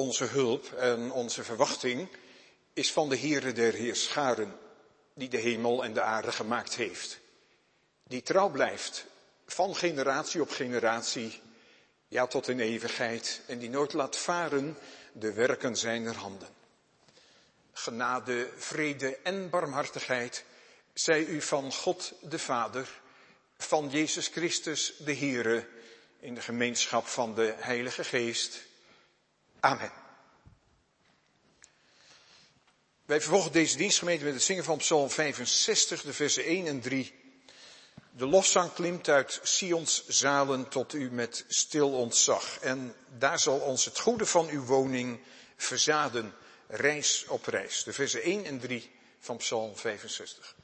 Onze hulp en onze verwachting is van de Heere der Heerscharen, die de hemel en de aarde gemaakt heeft. Die trouw blijft van generatie op generatie, ja tot in eeuwigheid, en die nooit laat varen de werken zijner handen. Genade, vrede en barmhartigheid zij u van God de Vader, van Jezus Christus de Heere, in de gemeenschap van de Heilige Geest. Amen. Wij vervolgen deze dienstgemeente met het zingen van Psalm 65, de versen 1 en 3. De lofzang klimt uit Sions zalen tot u met stil ontzag. En daar zal ons het goede van uw woning verzaden, reis op reis. De versen 1 en 3 van Psalm 65.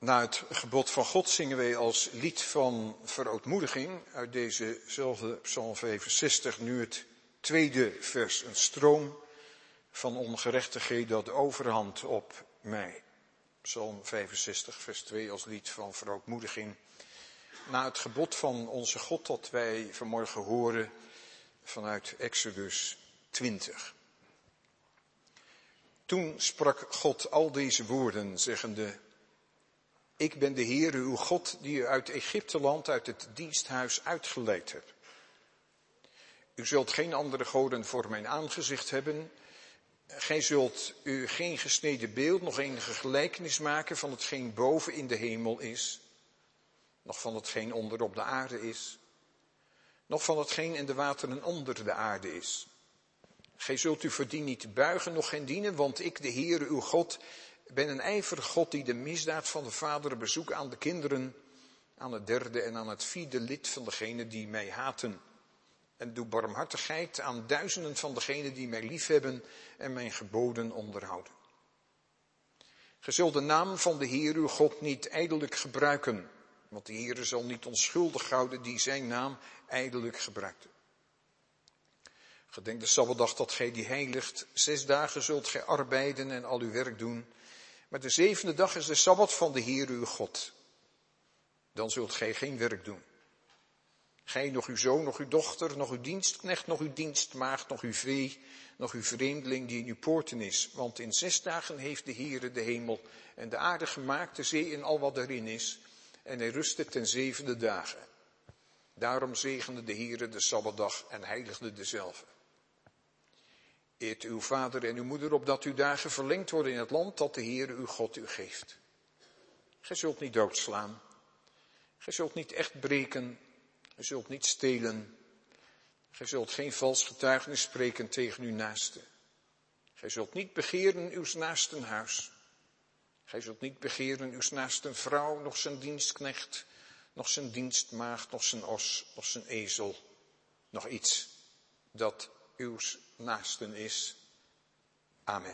Na het gebod van God zingen wij als lied van verootmoediging uit dezezelfde Psalm 65 nu het tweede vers. Een stroom van ongerechtigheid dat overhand op mij. Psalm 65 vers 2 als lied van verootmoediging. Na het gebod van onze God dat wij vanmorgen horen vanuit Exodus 20. Toen sprak God al deze woorden, zeggende: Ik ben de Heere uw God, die u uit Egypteland, uit het diensthuis uitgeleid hebt. U zult geen andere goden voor mijn aangezicht hebben. Gij zult u geen gesneden beeld, nog enige gelijkenis maken van hetgeen boven in de hemel is, nog van hetgeen onder op de aarde is, nog van hetgeen in de wateren onder de aarde is. Gij zult u voor die niet buigen, nog geen dienen, want ik, de Heere uw God, ben een ijverige God die de misdaad van de vaderen bezoekt aan de kinderen, aan het derde en aan het vierde lid van degenen die mij haten. En doe barmhartigheid aan duizenden van degenen die mij liefhebben en mijn geboden onderhouden. Ge zult de naam van de Heer uw God niet ijdelijk gebruiken, want de Heere zal niet onschuldig houden die zijn naam ijdelijk gebruikte. Gedenk de Sabbatdag dat gij die heiligt. 6 dagen zult gij arbeiden en al uw werk doen. Maar de 7e dag is de Sabbat van de Heer uw God. Dan zult gij geen werk doen. Gij, nog uw zoon, nog uw dochter, nog uw dienstknecht, nog uw dienstmaagd, nog uw vee, nog uw vreemdeling die in uw poorten is. Want in 6 dagen heeft de Heere de hemel en de aarde gemaakt, de zee en al wat erin is. En hij rustte ten 7e dagen. Daarom zegende de Heere de Sabbatdag en heiligde dezelve. Eert uw vader en uw moeder, opdat uw dagen verlengd worden in het land dat de Heere uw God u geeft. Gij zult niet doodslaan. Gij zult niet echt breken. Gij zult niet stelen. Gij zult geen vals getuigenis spreken tegen uw naaste. Gij zult niet begeren uws naasten huis. Gij zult niet begeren uws naasten vrouw, noch zijn dienstknecht, noch zijn dienstmaagd, noch zijn os, noch zijn ezel, nog iets dat uws naasten is. Amen.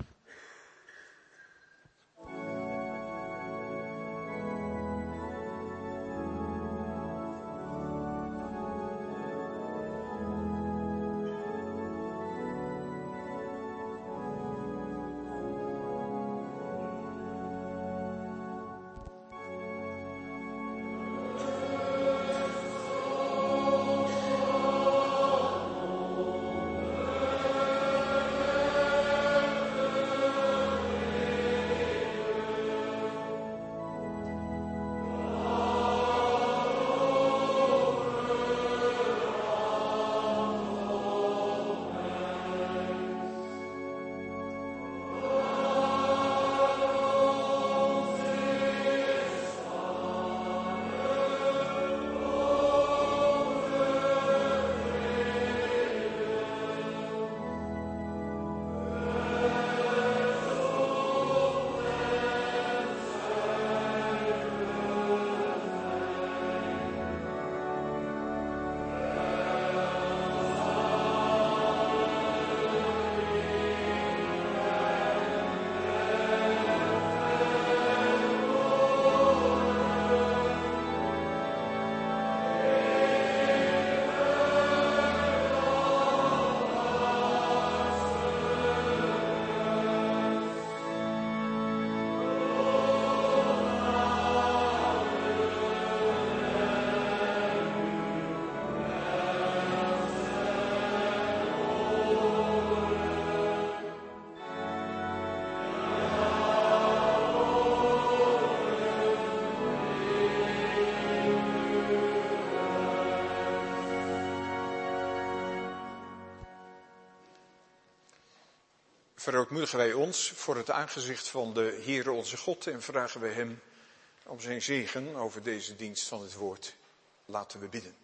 Verootmoedigen wij ons voor het aangezicht van de Heere onze God en vragen wij hem om zijn zegen over deze dienst van het woord. Laten we bidden.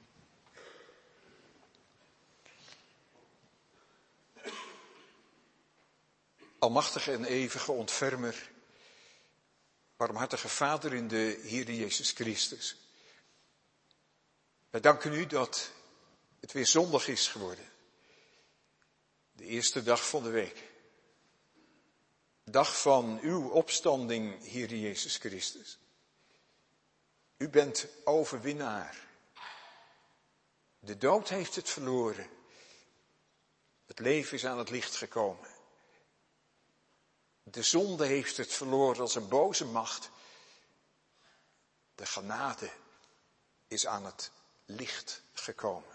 Almachtige en eeuwige ontfermer, barmhartige Vader in de Heere Jezus Christus. Wij danken u dat het weer zondag is geworden. De eerste dag van de week. Dag van uw opstanding, Heere Jezus Christus. U bent overwinnaar. De dood heeft het verloren. Het leven is aan het licht gekomen. De zonde heeft het verloren als een boze macht. De genade is aan het licht gekomen.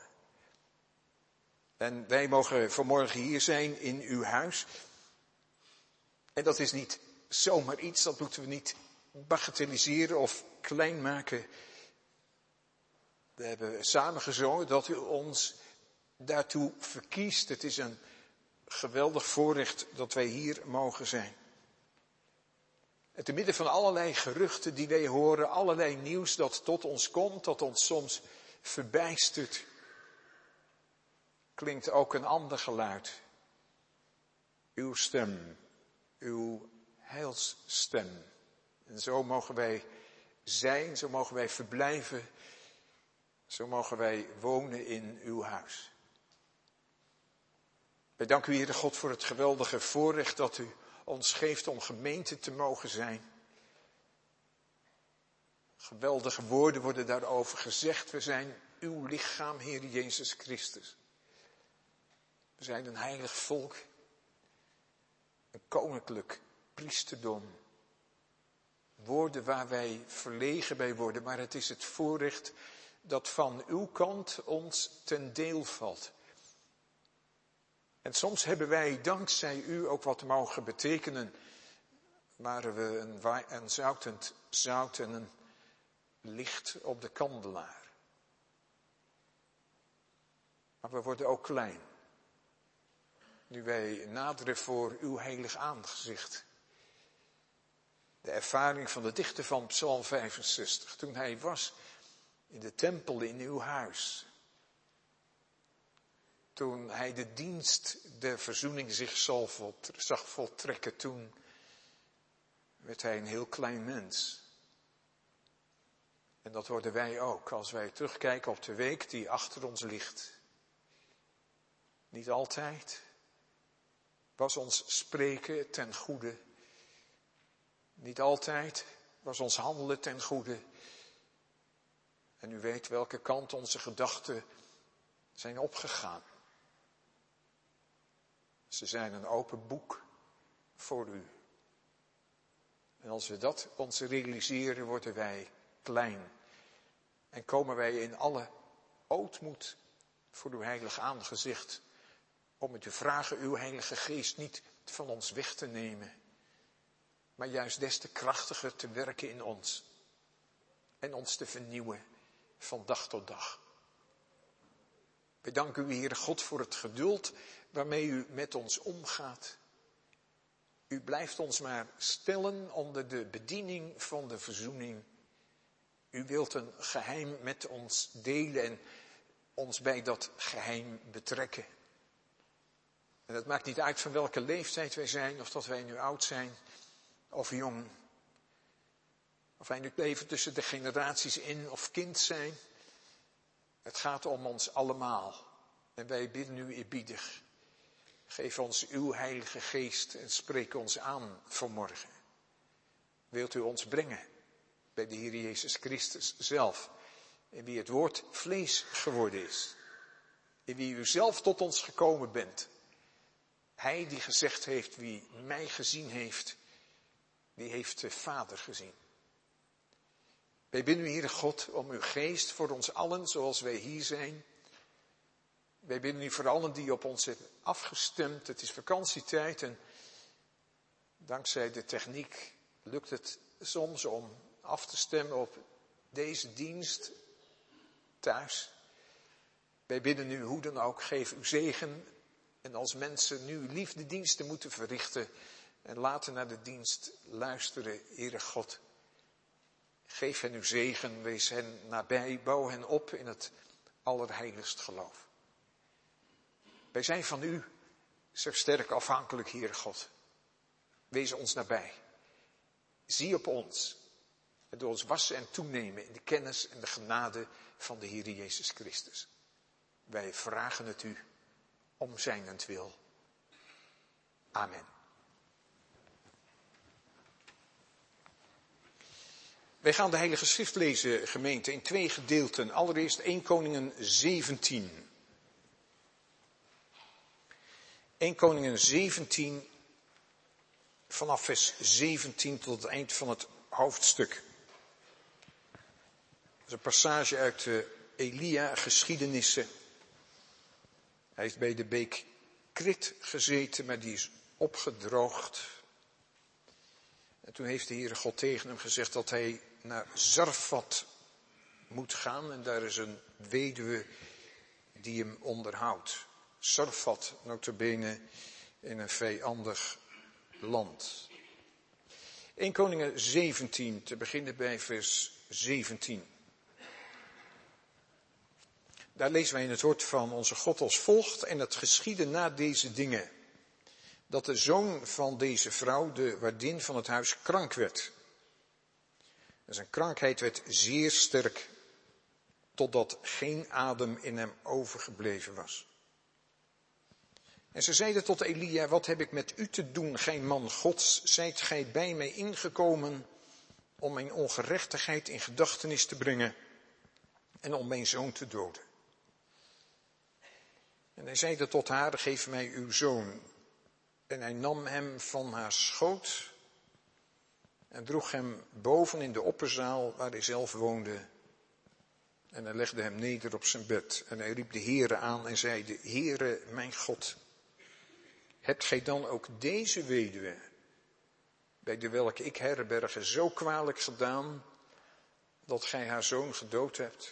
En wij mogen vanmorgen hier zijn in uw huis. En dat is niet zomaar iets, dat moeten we niet bagatelliseren of klein maken. We hebben samen gezongen dat u ons daartoe verkiest. Het is een geweldig voorrecht dat wij hier mogen zijn. En te midden van allerlei geruchten die wij horen, allerlei nieuws dat tot ons komt, dat ons soms verbijstert, klinkt ook een ander geluid. Uw stem, uw heilsstem. En zo mogen wij zijn, zo mogen wij verblijven, zo mogen wij wonen in uw huis. Wij danken u, Heere God, voor het geweldige voorrecht dat u ons geeft om gemeente te mogen zijn. Geweldige woorden worden daarover gezegd. We zijn uw lichaam, Heere Jezus Christus. We zijn een heilig volk, een koninklijk priesterdom. Woorden waar wij verlegen bij worden, maar het is het voorrecht dat van uw kant ons ten deel valt. En soms hebben wij dankzij u ook wat mogen betekenen. Waren we een zoutend zout en een licht op de kandelaar. Maar we worden ook klein. Nu wij naderen voor uw heilig aangezicht. De ervaring van de dichter van Psalm 65. Toen hij was in de tempel in uw huis. Toen hij de dienst der verzoening zich zag voltrekken, toen werd hij een heel klein mens. En dat worden wij ook als wij terugkijken op de week die achter ons ligt. Niet altijd was ons spreken ten goede. Niet altijd was ons handelen ten goede. En u weet welke kant onze gedachten zijn opgegaan. Ze zijn een open boek voor u. En als we dat ons realiseren, worden wij klein. En komen wij in alle ootmoed voor uw heilig aangezicht. Om u te vragen uw heilige geest niet van ons weg te nemen. Maar juist des te krachtiger te werken in ons. En ons te vernieuwen van dag tot dag. We danken u, Heere God, voor het geduld waarmee u met ons omgaat. U blijft ons maar stellen onder de bediening van de verzoening. U wilt een geheim met ons delen en ons bij dat geheim betrekken. En het maakt niet uit van welke leeftijd wij zijn, of dat wij nu oud zijn of jong. Of wij nu leven tussen de generaties in of kind zijn. Het gaat om ons allemaal. En wij bidden u eerbiedig. Geef ons uw heilige geest en spreek ons aan vanmorgen. Wilt u ons brengen bij de Heer Jezus Christus zelf. In wie het woord vlees geworden is. In wie u zelf tot ons gekomen bent. Hij die gezegd heeft, wie mij gezien heeft, die heeft de Vader gezien. Wij bidden u, Heere God, om uw geest voor ons allen, zoals wij hier zijn. Wij bidden u voor allen die op ons hebben afgestemd. Het is vakantietijd en dankzij de techniek lukt het soms om af te stemmen op deze dienst thuis. Wij bidden u hoe dan ook, geef uw zegen. En als mensen nu liefdediensten moeten verrichten en later naar de dienst luisteren, Heere God. Geef hen uw zegen, wees hen nabij, bouw hen op in het allerheiligst geloof. Wij zijn van u zo sterk afhankelijk, Heere God. Wees ons nabij. Zie op ons. En door ons wassen en toenemen in de kennis en de genade van de Heer Jezus Christus. Wij vragen het u om zijnentwil. Amen. Wij gaan de Heilige Schrift lezen, gemeente, in 2 gedeelten. Allereerst 1 Koningen 17. 1 Koningen 17, vanaf vers 17 tot het eind van het hoofdstuk. Dat is een passage uit de Elia-geschiedenissen. Hij heeft bij de beek Krit gezeten, maar die is opgedroogd. En toen heeft de Heere God tegen hem gezegd dat hij naar Zarfat moet gaan. En daar is een weduwe die hem onderhoudt. Zarfat, nota bene, in een vijandig land. 1 Koningen 17, te beginnen bij vers 17. Daar lezen wij in het woord van onze God als volgt. En het geschiedde na deze dingen, dat de zoon van deze vrouw, de waardin van het huis, krank werd. En zijn krankheid werd zeer sterk, totdat geen adem in hem overgebleven was. En ze zeiden tot Elia, wat heb ik met u te doen, gij man Gods? Zijt gij bij mij ingekomen om mijn ongerechtigheid in gedachtenis te brengen en om mijn zoon te doden? En hij zeide tot haar, geef mij uw zoon. En hij nam hem van haar schoot en droeg hem boven in de opperzaal waar hij zelf woonde. En hij legde hem neder op zijn bed. En hij riep de Heere aan en zeide, Heere, mijn God, hebt gij dan ook deze weduwe, bij de welke ik herberge, zo kwalijk gedaan, dat gij haar zoon gedood hebt?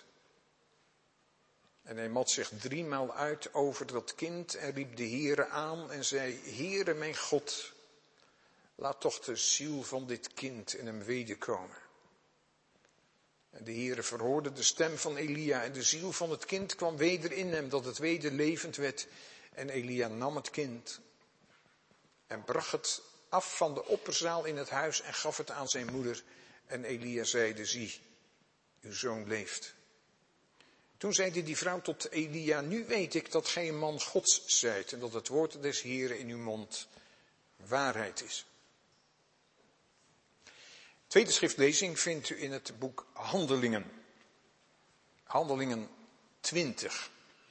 En hij mat zich 3 maal uit over dat kind en riep de Heere aan en zei, Heere mijn God, laat toch de ziel van dit kind in hem wederkomen. En de Heere verhoorde de stem van Elia en de ziel van het kind kwam weder in hem, dat het weder levend werd. En Elia nam het kind en bracht het af van de opperzaal in het huis en gaf het aan zijn moeder. En Elia zeide, zie, uw zoon leeft. Toen zeide die vrouw tot Elia, nu weet ik dat gij een man Gods zijt en dat het woord des Heeren in uw mond waarheid is. Tweede schriftlezing vindt u in het boek Handelingen. Handelingen 20.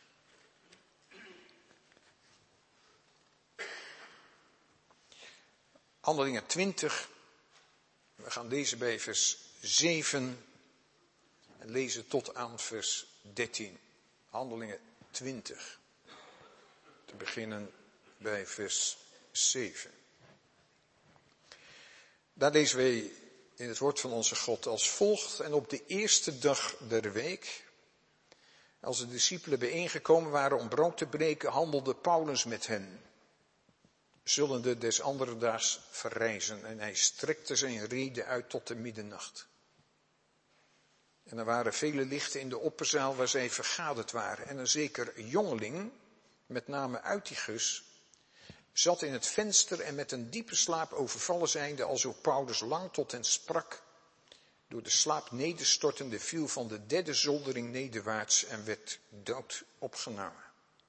Handelingen 20. We gaan lezen bij vers 7 en lezen tot aan vers 13. Handelingen 20. Te beginnen bij vers 7. Daar lezen wij in het woord van onze God als volgt. En op de eerste dag der week, als de discipelen bijeengekomen waren om brood te breken, handelde Paulus met hen, zullende des andere daags verrijzen. En hij strekte zijn rede uit tot de middernacht. En er waren vele lichten in de opperzaal waar zij vergaderd waren. En een zeker jongeling, met name Eutychus, zat in het venster en met een diepe slaap overvallen zijnde, alzo Paulus lang tot hen sprak, door de slaap nederstortende, viel van de 3e zoldering nederwaarts en werd dood opgenomen.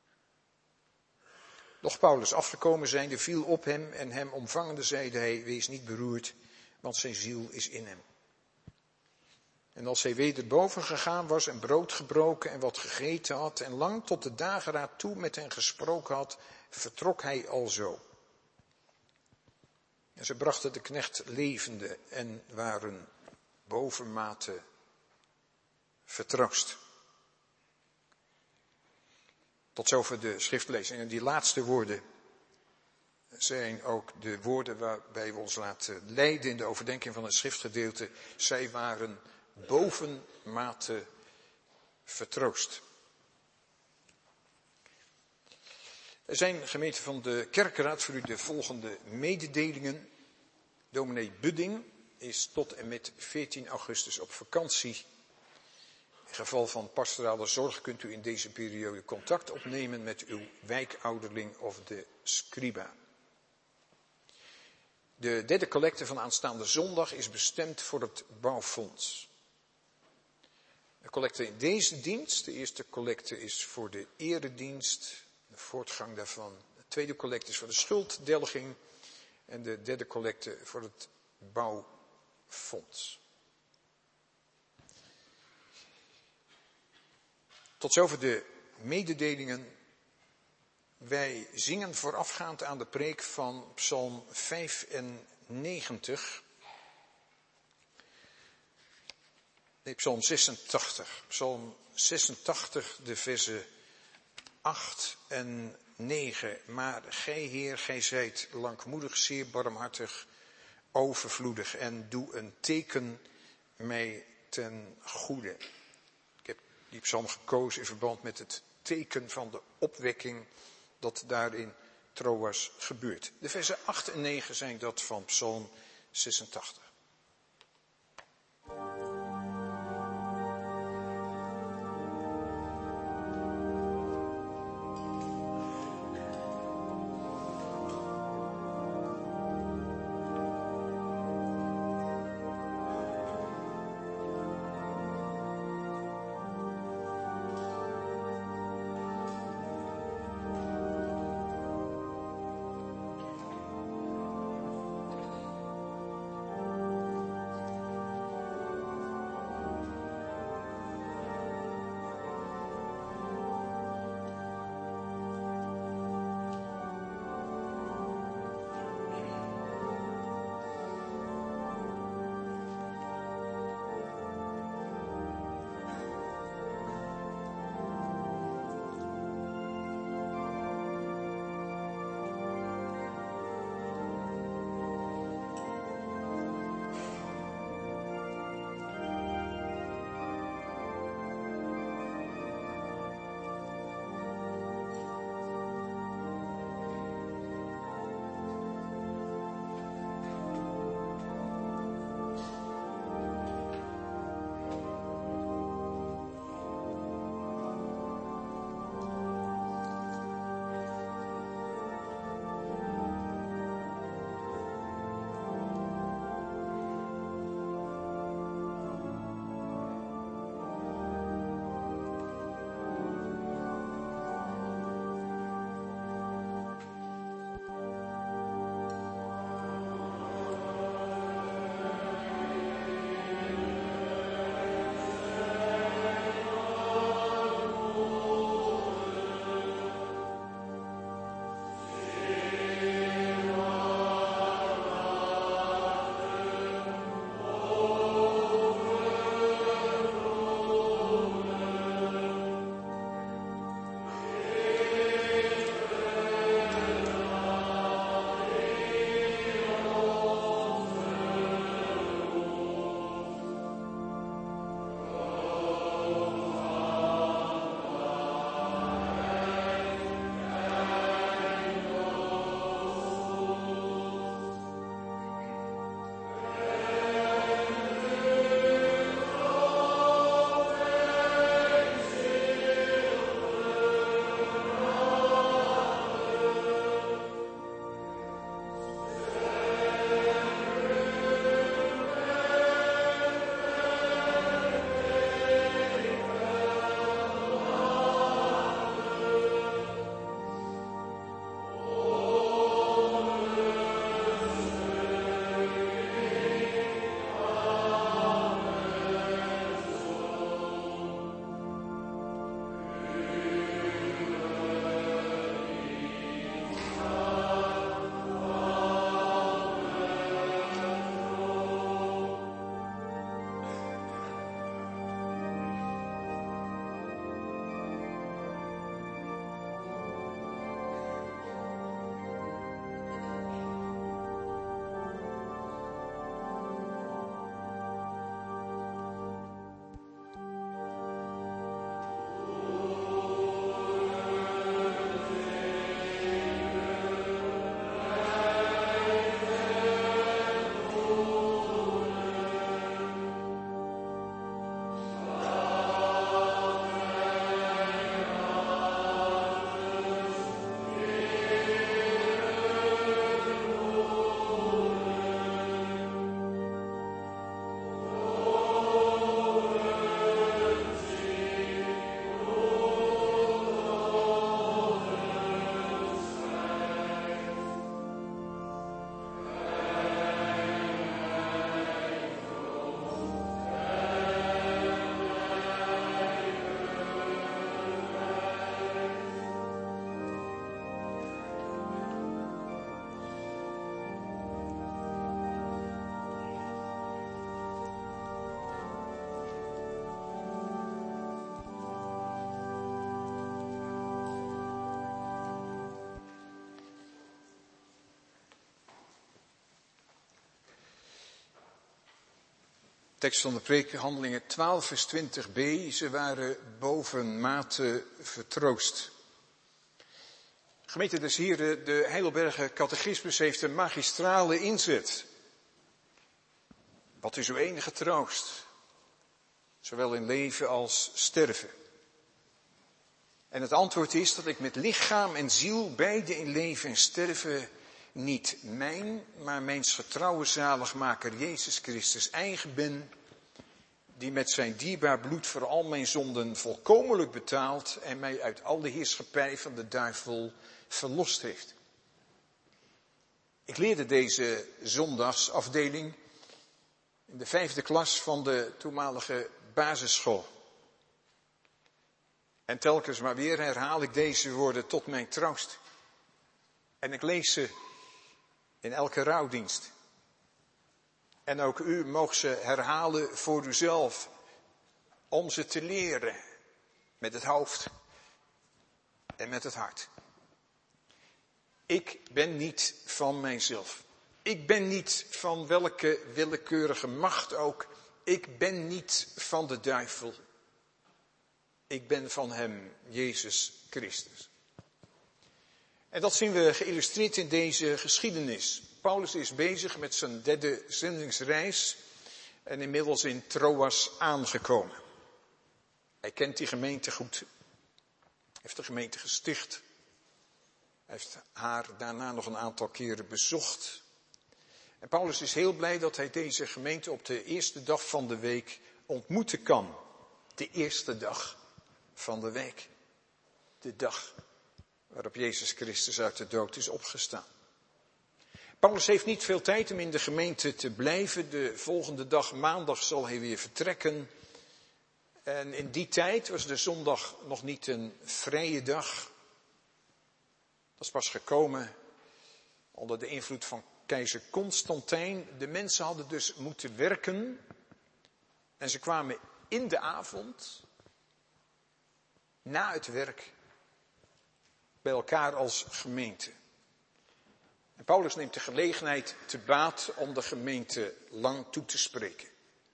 Doch Paulus afgekomen zijnde, viel op hem en hem omvangende zeide hij, wees niet beroerd, want zijn ziel is in hem. En als hij weder boven gegaan was en brood gebroken en wat gegeten had en lang tot de dageraad toe met hen gesproken had, vertrok hij alzo. En ze brachten de knecht levende en waren bovenmate vertroost. Tot zover de schriftlezing. En die laatste woorden zijn ook de woorden waarbij we ons laten leiden in de overdenking van het schriftgedeelte. Zij waren bovenmate vertroost. Er zijn, gemeente van de Kerkenraad, voor u de volgende mededelingen. Dominee Budding is tot en met 14 augustus op vakantie. In geval van pastorale zorg kunt u in deze periode contact opnemen met uw wijkouderling of de scriba. De 3e collecte van aanstaande zondag is bestemd voor het bouwfonds. De collecte in deze dienst, de eerste collecte is voor de eredienst, de voortgang daarvan. De 2e collecte is voor de schulddelging en de 3e collecte voor het bouwfonds. Tot zover de mededelingen. Wij zingen voorafgaand aan de preek van Psalm 95. Nee, Psalm 86. Psalm 86, de versen 8 en 9. Maar gij, Heer, gij zijt langmoedig, zeer barmhartig, overvloedig en doe een teken mij ten goede. Ik heb die psalm gekozen in verband met het teken van de opwekking dat daar in Troas gebeurt. De versen 8 en 9 zijn dat van Psalm 86. Tekst van de preek, Handelingen 12 vers 20b. Ze waren bovenmate vertroost. Gemeente des Heren, de Heidelberger Catechismus heeft een magistrale inzet. Wat is uw enige troost? Zowel in leven als sterven. En het antwoord is dat ik met lichaam en ziel, beide in leven en sterven, niet mijn, maar mijns getrouwe zaligmaker Jezus Christus eigen ben, die met zijn dierbaar bloed voor al mijn zonden volkomenlijk betaald en mij uit al de heerschappij van de duivel verlost heeft. Ik leerde deze zondagsafdeling in de 5e klas van de toenmalige basisschool. En telkens maar weer herhaal ik deze woorden tot mijn troost. En ik lees ze in elke rouwdienst. En ook u mag ze herhalen voor uzelf, om ze te leren met het hoofd en met het hart. Ik ben niet van mijzelf. Ik ben niet van welke willekeurige macht ook. Ik ben niet van de duivel. Ik ben van hem, Jezus Christus. En dat zien we geïllustreerd in deze geschiedenis. Paulus is bezig met zijn 3e zendingsreis en inmiddels in Troas aangekomen. Hij kent die gemeente goed. Hij heeft de gemeente gesticht. Hij heeft haar daarna nog een aantal keren bezocht. En Paulus is heel blij dat hij deze gemeente op de eerste dag van de week ontmoeten kan. De eerste dag van de week. De dag waarop Jezus Christus uit de dood is opgestaan. Paulus heeft niet veel tijd om in de gemeente te blijven. De volgende dag, maandag, zal hij weer vertrekken. En in die tijd was de zondag nog niet een vrije dag. Dat is pas gekomen onder de invloed van keizer Constantijn. De mensen hadden dus moeten werken. En ze kwamen in de avond, na het werk, bij elkaar als gemeente. En Paulus neemt de gelegenheid te baat om de gemeente lang toe te spreken.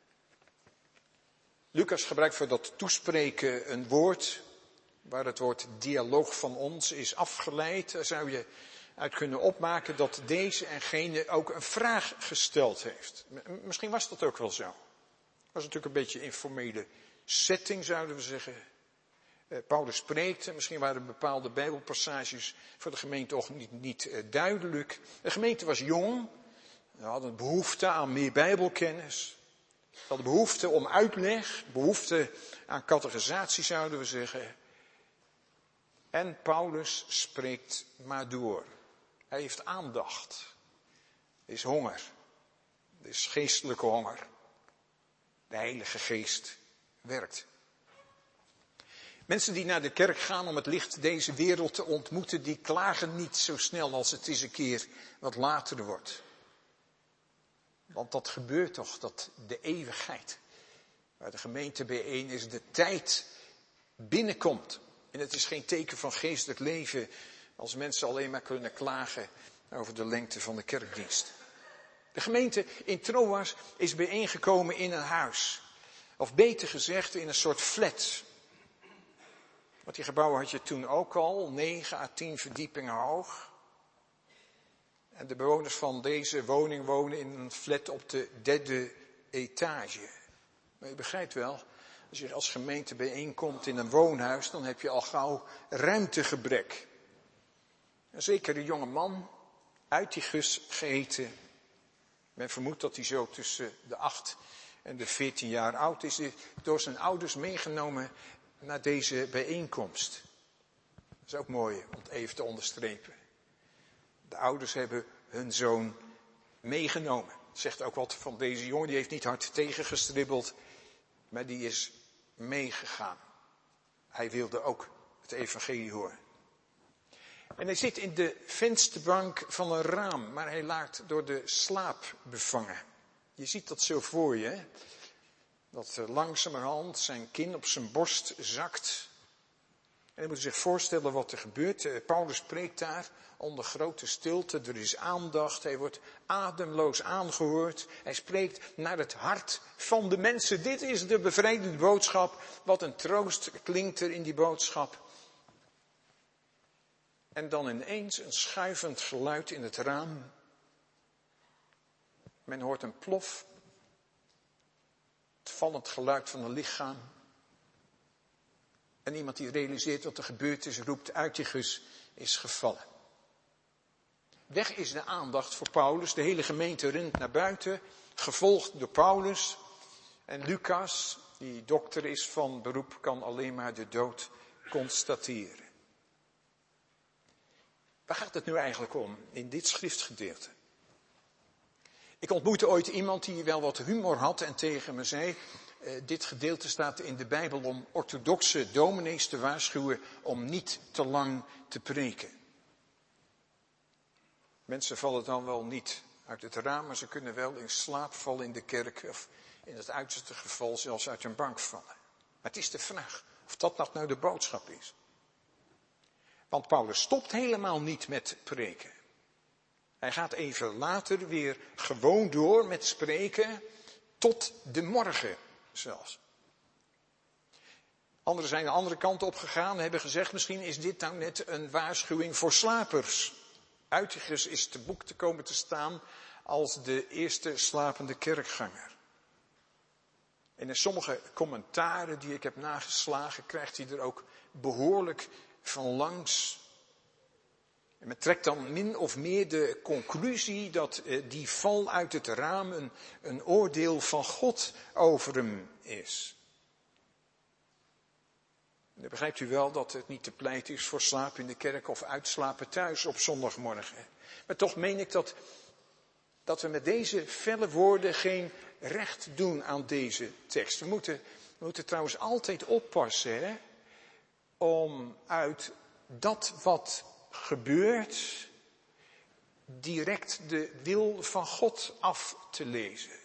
Lucas gebruikt voor dat toespreken een woord waar het woord dialoog van ons is afgeleid. Daar zou je uit kunnen opmaken dat deze en gene ook een vraag gesteld heeft. Misschien was dat ook wel zo. Het was natuurlijk een beetje een informele setting, zouden we zeggen. Paulus spreekt, misschien waren bepaalde bijbelpassages voor de gemeente ook niet duidelijk. De gemeente was jong, ze hadden behoefte aan meer bijbelkennis. Ze hadden behoefte om uitleg, behoefte aan catechisatie, zouden we zeggen. En Paulus spreekt maar door. Hij heeft aandacht. Er is honger. Er is geestelijke honger. De Heilige Geest werkt. Mensen die naar de kerk gaan om het licht deze wereld te ontmoeten, die klagen niet zo snel als het eens een keer wat later wordt. Want dat gebeurt toch, dat de eeuwigheid, waar de gemeente bijeen is, de tijd binnenkomt. En het is geen teken van geestelijk leven als mensen alleen maar kunnen klagen over de lengte van de kerkdienst. De gemeente in Troas is bijeengekomen in een huis. Of beter gezegd in een soort flat. Want die gebouwen had je toen ook al, 9 à 10 verdiepingen hoog. En de bewoners van deze woning wonen in een flat op de 3e etage. Maar je begrijpt wel, als je als gemeente bijeenkomt in een woonhuis, dan heb je al gauw ruimtegebrek. Een zekere jonge man, uit die gus geheten. Men vermoedt dat hij zo tussen de 8 en de 14 jaar oud is, door zijn ouders meegenomen naar deze bijeenkomst. Dat is ook mooi om het even te onderstrepen. De ouders hebben hun zoon meegenomen. Zegt ook wat van deze jongen, die heeft niet hard tegengestribbeld, maar die is meegegaan. Hij wilde ook het evangelie horen. En hij zit in de vensterbank van een raam, maar hij laat door de slaap bevangen. Je ziet dat zo voor je, hè? Dat langzamerhand zijn kin op zijn borst zakt. En je moet zich voorstellen wat er gebeurt. Paulus spreekt daar onder grote stilte. Er is aandacht. Hij wordt ademloos aangehoord. Hij spreekt naar het hart van de mensen. Dit is de bevrijdende boodschap. Wat een troost klinkt er in die boodschap. En dan ineens een schuivend geluid in het raam. Men hoort een plof. Het vallend geluid van een lichaam. En iemand die realiseert wat er gebeurd is, roept: Eutychus is gevallen. Weg is de aandacht voor Paulus. De hele gemeente rent naar buiten, gevolgd door Paulus. En Lucas, die dokter is van beroep, kan alleen maar de dood constateren. Waar gaat het nu eigenlijk om in dit schriftgedeelte? Ik ontmoette ooit iemand die wel wat humor had en tegen me zei: dit gedeelte staat in de Bijbel om orthodoxe dominees te waarschuwen om niet te lang te preken. Mensen vallen dan wel niet uit het raam, maar ze kunnen wel in slaap vallen in de kerk of in het uiterste geval zelfs uit een bank vallen. Maar het is de vraag of dat nou de boodschap is. Want Paulus stopt helemaal niet met preken. Hij gaat even later weer gewoon door met spreken tot de morgen zelfs. Anderen zijn de andere kant op gegaan en hebben gezegd: misschien is dit nou net een waarschuwing voor slapers. Eutychus is te boek te komen te staan als de eerste slapende kerkganger. En in sommige commentaren die ik heb nageslagen krijgt hij er ook behoorlijk van langs. En men trekt dan min of meer de conclusie dat die val uit het raam een oordeel van God over hem is. En dan begrijpt u wel dat het niet te pleit is voor slaap in de kerk of uitslapen thuis op zondagmorgen. Maar toch meen ik dat we met deze felle woorden geen recht doen aan deze tekst. We moeten trouwens altijd oppassen, hè, om uit dat wat gebeurt direct de wil van God af te lezen.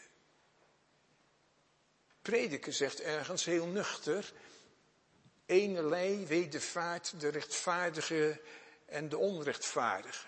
Prediker zegt ergens heel nuchter: enelei wedervaart de rechtvaardige en de onrechtvaardige.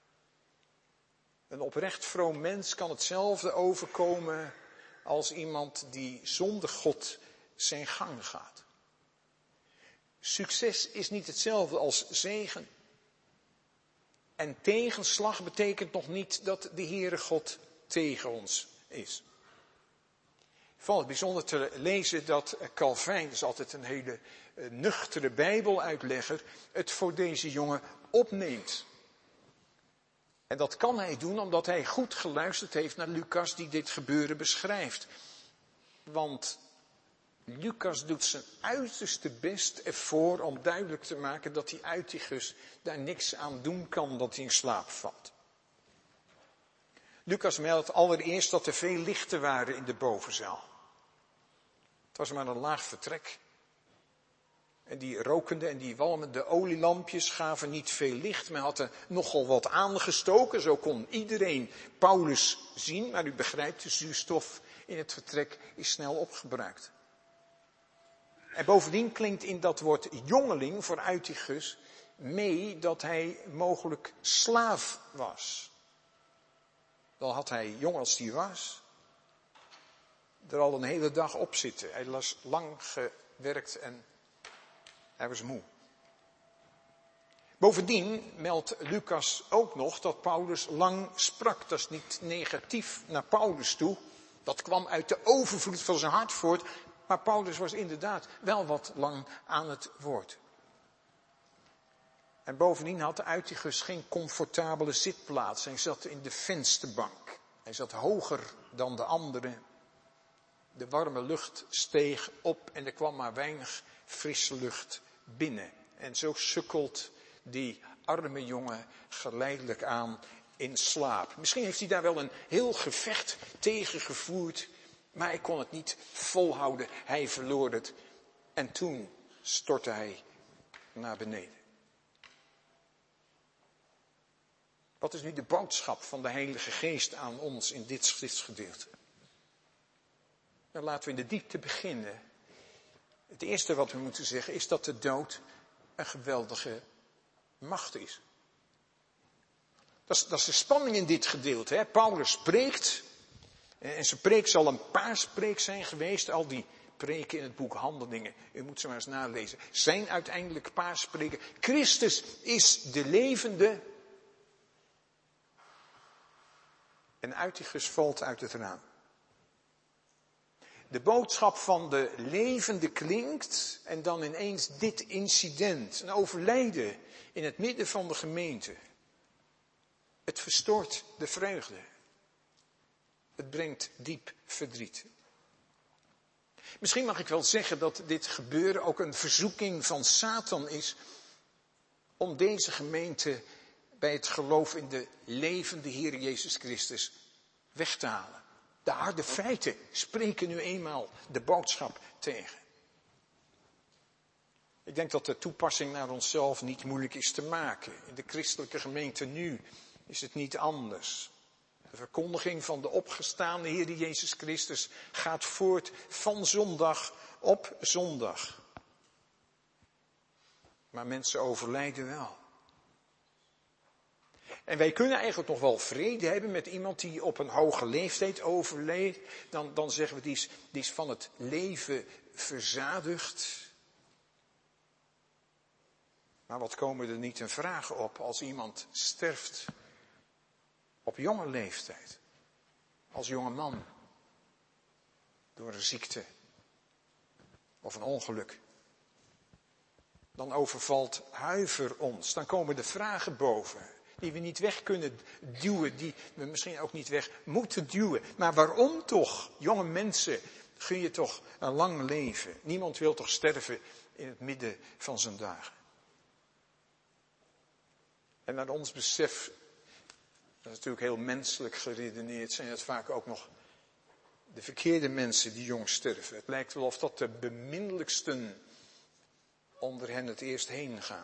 Een oprecht vroom mens kan hetzelfde overkomen als iemand die zonder God zijn gang gaat. Succes is niet hetzelfde als zegen. En tegenslag betekent nog niet dat de Heere God tegen ons is. Ik vond het bijzonder te lezen dat Calvijn, dat is altijd een hele nuchtere Bijbeluitlegger, het voor deze jongen opneemt. En dat kan hij doen omdat hij goed geluisterd heeft naar Lucas die dit gebeuren beschrijft. Want Lucas doet zijn uiterste best ervoor om duidelijk te maken dat die Eutychus daar niks aan doen kan dat hij in slaap valt. Lucas meldt allereerst dat er veel lichten waren in de bovenzaal. Het was maar een laag vertrek. En die rokende en die walmende olielampjes gaven niet veel licht. Men had er nogal wat aangestoken. Zo kon iedereen Paulus zien. Maar u begrijpt, de zuurstof in het vertrek is snel opgebruikt. En bovendien klinkt in dat woord jongeling voor Eutychus mee dat hij mogelijk slaaf was. Dan had hij, jong als hij was, er al een hele dag op zitten. Hij was lang gewerkt en hij was moe. Bovendien meldt Lucas ook nog dat Paulus lang sprak. Dat is niet negatief naar Paulus toe. Dat kwam uit de overvloed van zijn hart voort. Maar Paulus was inderdaad wel wat lang aan het woord. En bovendien had Eutychus geen comfortabele zitplaats. Hij zat in de vensterbank. Hij zat hoger dan de anderen. De warme lucht steeg op en er kwam maar weinig frisse lucht binnen. En zo sukkelt die arme jongen geleidelijk aan in slaap. Misschien heeft hij daar wel een heel gevecht tegen gevoerd, maar hij kon het niet volhouden. Hij verloor het en toen stortte hij naar beneden. Wat is nu de boodschap van de Heilige Geest aan ons in dit schriftgedeelte? Nou, laten we in de diepte beginnen. Het eerste wat we moeten zeggen is dat de dood een geweldige macht is. Dat is de spanning in dit gedeelte. Hè? Paulus spreekt. En zijn preek zal een paarspreek zijn geweest. Al die preken in het boek Handelingen, u moet ze maar eens nalezen, zijn uiteindelijk paarspreken. Christus is de levende. En Eutychus valt uit het raam. De boodschap van de levende klinkt en dan ineens dit incident. Een overlijden in het midden van de gemeente. Het verstoort de vreugde. Het brengt diep verdriet. Misschien mag ik wel zeggen dat dit gebeuren ook een verzoeking van Satan is om deze gemeente bij het geloof in de levende Heer Jezus Christus weg te halen. De harde feiten spreken nu eenmaal de boodschap tegen. Ik denk dat de toepassing naar onszelf niet moeilijk is te maken. In de christelijke gemeente nu is het niet anders. De verkondiging van de opgestaande Heer Jezus Christus gaat voort van zondag op zondag. Maar mensen overlijden wel. En wij kunnen eigenlijk nog wel vrede hebben met iemand die op een hoge leeftijd overleed. Dan zeggen we, die is van het leven verzadigd. Maar wat komen er niet in vragen op als iemand sterft op jonge leeftijd. Als jonge man. Door een ziekte. Of een ongeluk. Dan overvalt huiver ons. Dan komen de vragen boven. Die we niet weg kunnen duwen. Die we misschien ook niet weg moeten duwen. Maar waarom toch? Jonge mensen, gun je toch een lang leven. Niemand wil toch sterven in het midden van zijn dagen. En naar ons besef, dat is natuurlijk heel menselijk geredeneerd, zijn het vaak ook nog de verkeerde mensen die jong sterven. Het lijkt wel of dat de beminnelijksten onder hen het eerst heen gaan.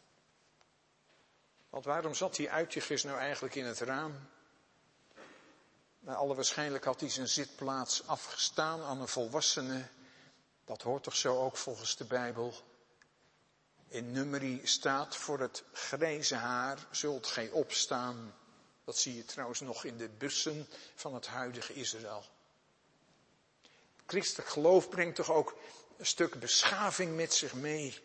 Want waarom zat die Eutychus nou eigenlijk in het raam? Naar alle waarschijnlijk had hij zijn zitplaats afgestaan aan een volwassene. Dat hoort toch zo ook volgens de Bijbel. In Numeri staat, voor het grijze haar zult gij opstaan. Dat zie je trouwens nog in de bussen van het huidige Israël. Christelijk geloof brengt toch ook een stuk beschaving met zich mee.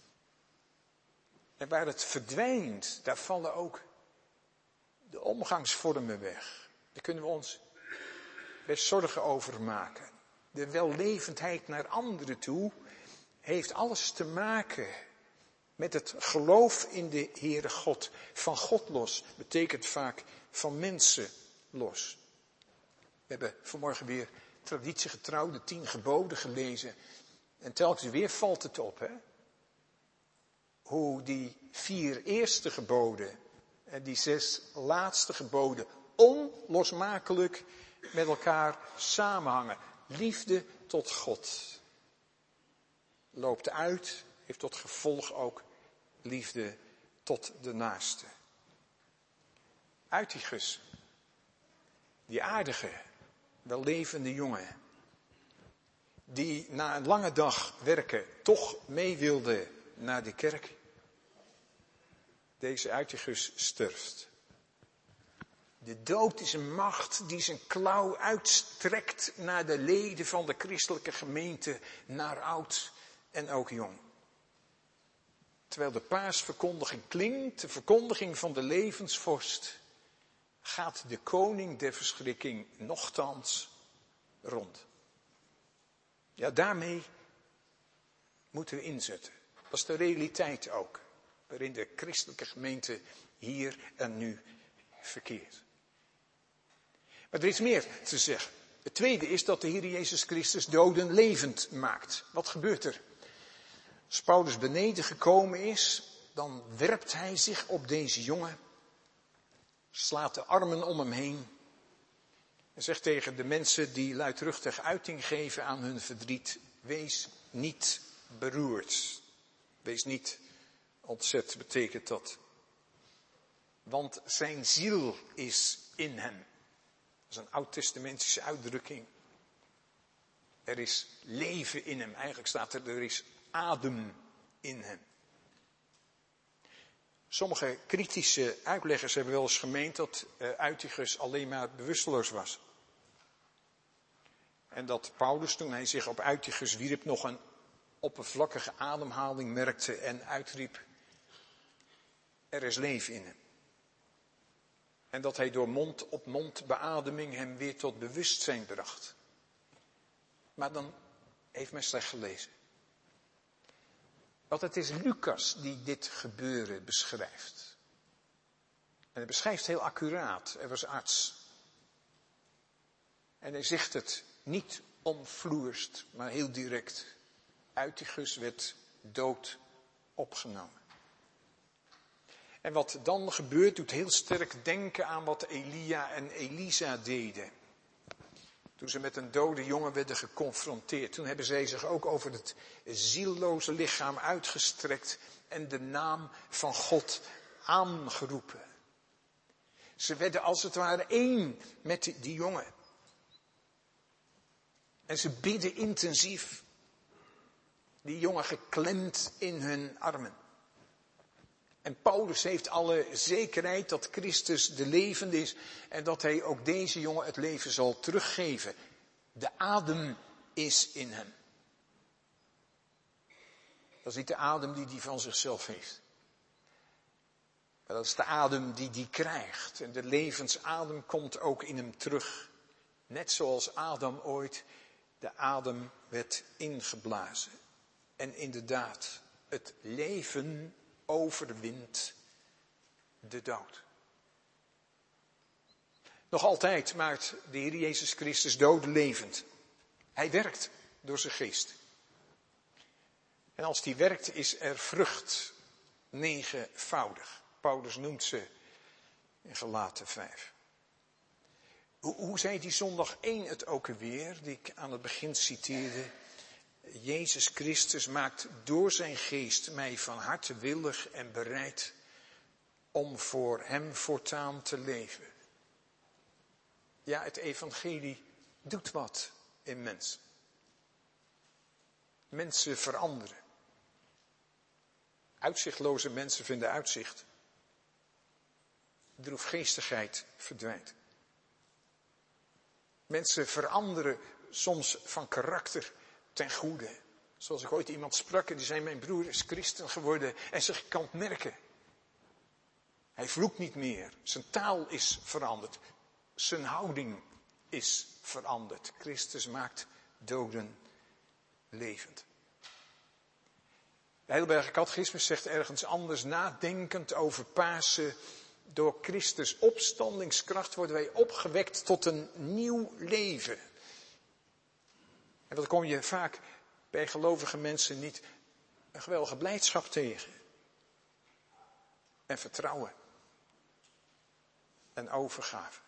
En waar het verdwijnt, daar vallen ook de omgangsvormen weg. Daar kunnen we ons best zorgen over maken. De wellevendheid naar anderen toe heeft alles te maken met het geloof in de Heere God. Van God los betekent vaak van mensen los. We hebben vanmorgen weer traditiegetrouw de 10 geboden gelezen. En telkens weer valt het op, hè? Hoe die 4 eerste geboden en die 6 laatste geboden onlosmakelijk met elkaar samenhangen. Liefde tot God loopt uit, heeft tot gevolg ook liefde tot de naaste. Eutychus, die aardige, wellevende jongen, die na een lange dag werken toch mee wilde naar de kerk. Deze Eutychus sterft. De dood is een macht die zijn klauw uitstrekt naar de leden van de christelijke gemeente, naar oud en ook jong. Terwijl de paasverkondiging klinkt, de verkondiging van de levensvorst, gaat de koning der verschrikking nochtans rond. Ja, daarmee moeten we inzetten. Dat is de realiteit ook, waarin de christelijke gemeente hier en nu verkeert. Maar er is meer te zeggen. Het tweede is dat de Heer Jezus Christus doden levend maakt. Wat gebeurt er? Als Paulus beneden gekomen is, dan werpt hij zich op deze jongen, slaat de armen om hem heen en zegt tegen de mensen die luidruchtig uiting geven aan hun verdriet: wees niet beroerd. Wees niet ontzet, betekent dat. Want zijn ziel is in hem. Dat is een oud-testamentische uitdrukking. Er is leven in hem. Eigenlijk staat er is adem in hem. Sommige kritische uitleggers hebben wel eens gemeend dat Eutychus alleen maar bewusteloos was. En dat Paulus, toen hij zich op Eutychus wierp, nog een oppervlakkige ademhaling merkte en uitriep: er is leven in hem. En dat hij door mond-op-mond beademing hem weer tot bewustzijn bracht. Maar dan heeft men slecht gelezen. Want het is Lucas die dit gebeuren beschrijft. En hij beschrijft heel accuraat. Hij was arts. En hij zegt het niet omvloerst, maar heel direct. Eutychus werd dood opgenomen. En wat dan gebeurt doet heel sterk denken aan wat Elia en Elisa deden. Toen ze met een dode jongen werden geconfronteerd. Toen hebben zij zich ook over het zielloze lichaam uitgestrekt en de naam van God aangeroepen. Ze werden als het ware één met die jongen. En ze bidden intensief. Die jongen geklemd in hun armen. En Paulus heeft alle zekerheid dat Christus de levende is en dat hij ook deze jongen het leven zal teruggeven. De adem is in hem. Dat is niet de adem die hij van zichzelf heeft. Maar dat is de adem die hij krijgt. En de levensadem komt ook in hem terug. Net zoals Adam ooit de adem werd ingeblazen. En inderdaad, het leven overwint de dood. Nog altijd maakt de Heer Jezus Christus doden levend. Hij werkt door zijn geest. En als hij werkt is er vrucht 9voudig. Paulus noemt ze in Galaten 5. Hoe zei die zondag 1 het ook alweer, die ik aan het begin citeerde? Jezus Christus maakt door zijn geest mij van harte willig en bereid om voor hem voortaan te leven. Ja, het evangelie doet wat in mensen. Mensen veranderen. Uitzichtloze mensen vinden uitzicht. Droefgeestigheid verdwijnt. Mensen veranderen soms van karakter ten goede. Zoals ik ooit iemand sprak en die zei: mijn broer is christen geworden. En zeg, ik kan het merken. Hij vloekt niet meer. Zijn taal is veranderd. Zijn houding is veranderd. Christus maakt doden levend. De Heidelberger Catechismus zegt ergens anders: nadenkend over Pasen, door Christus opstandingskracht worden wij opgewekt tot een nieuw leven. En dat kom je vaak bij gelovige mensen niet, een geweldige blijdschap tegen. En vertrouwen. En overgave.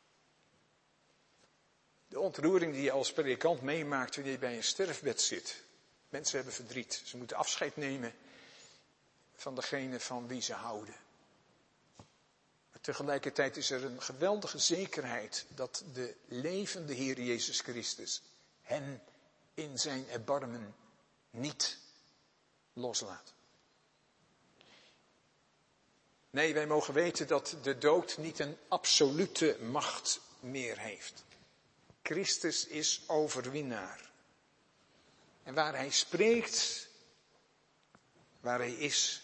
De ontroering die je als predikant meemaakt wanneer je bij een sterfbed zit. Mensen hebben verdriet. Ze moeten afscheid nemen van degene van wie ze houden. Maar tegelijkertijd is er een geweldige zekerheid dat de levende Heer Jezus Christus hen in zijn erbarmen niet loslaat. Nee, wij mogen weten dat de dood niet een absolute macht meer heeft. Christus is overwinnaar. En waar hij spreekt, waar hij is,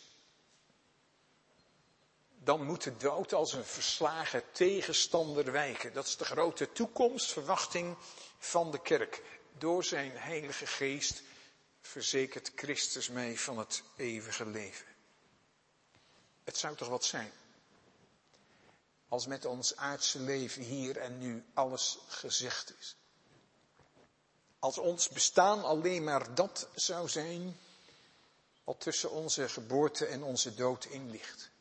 dan moet de dood als een verslagen tegenstander wijken. Dat is de grote toekomstverwachting van de kerk. Door zijn heilige geest verzekert Christus mij van het eeuwige leven. Het zou toch wat zijn, als met ons aardse leven hier en nu alles gezegd is. Als ons bestaan alleen maar dat zou zijn wat tussen onze geboorte en onze dood in ligt.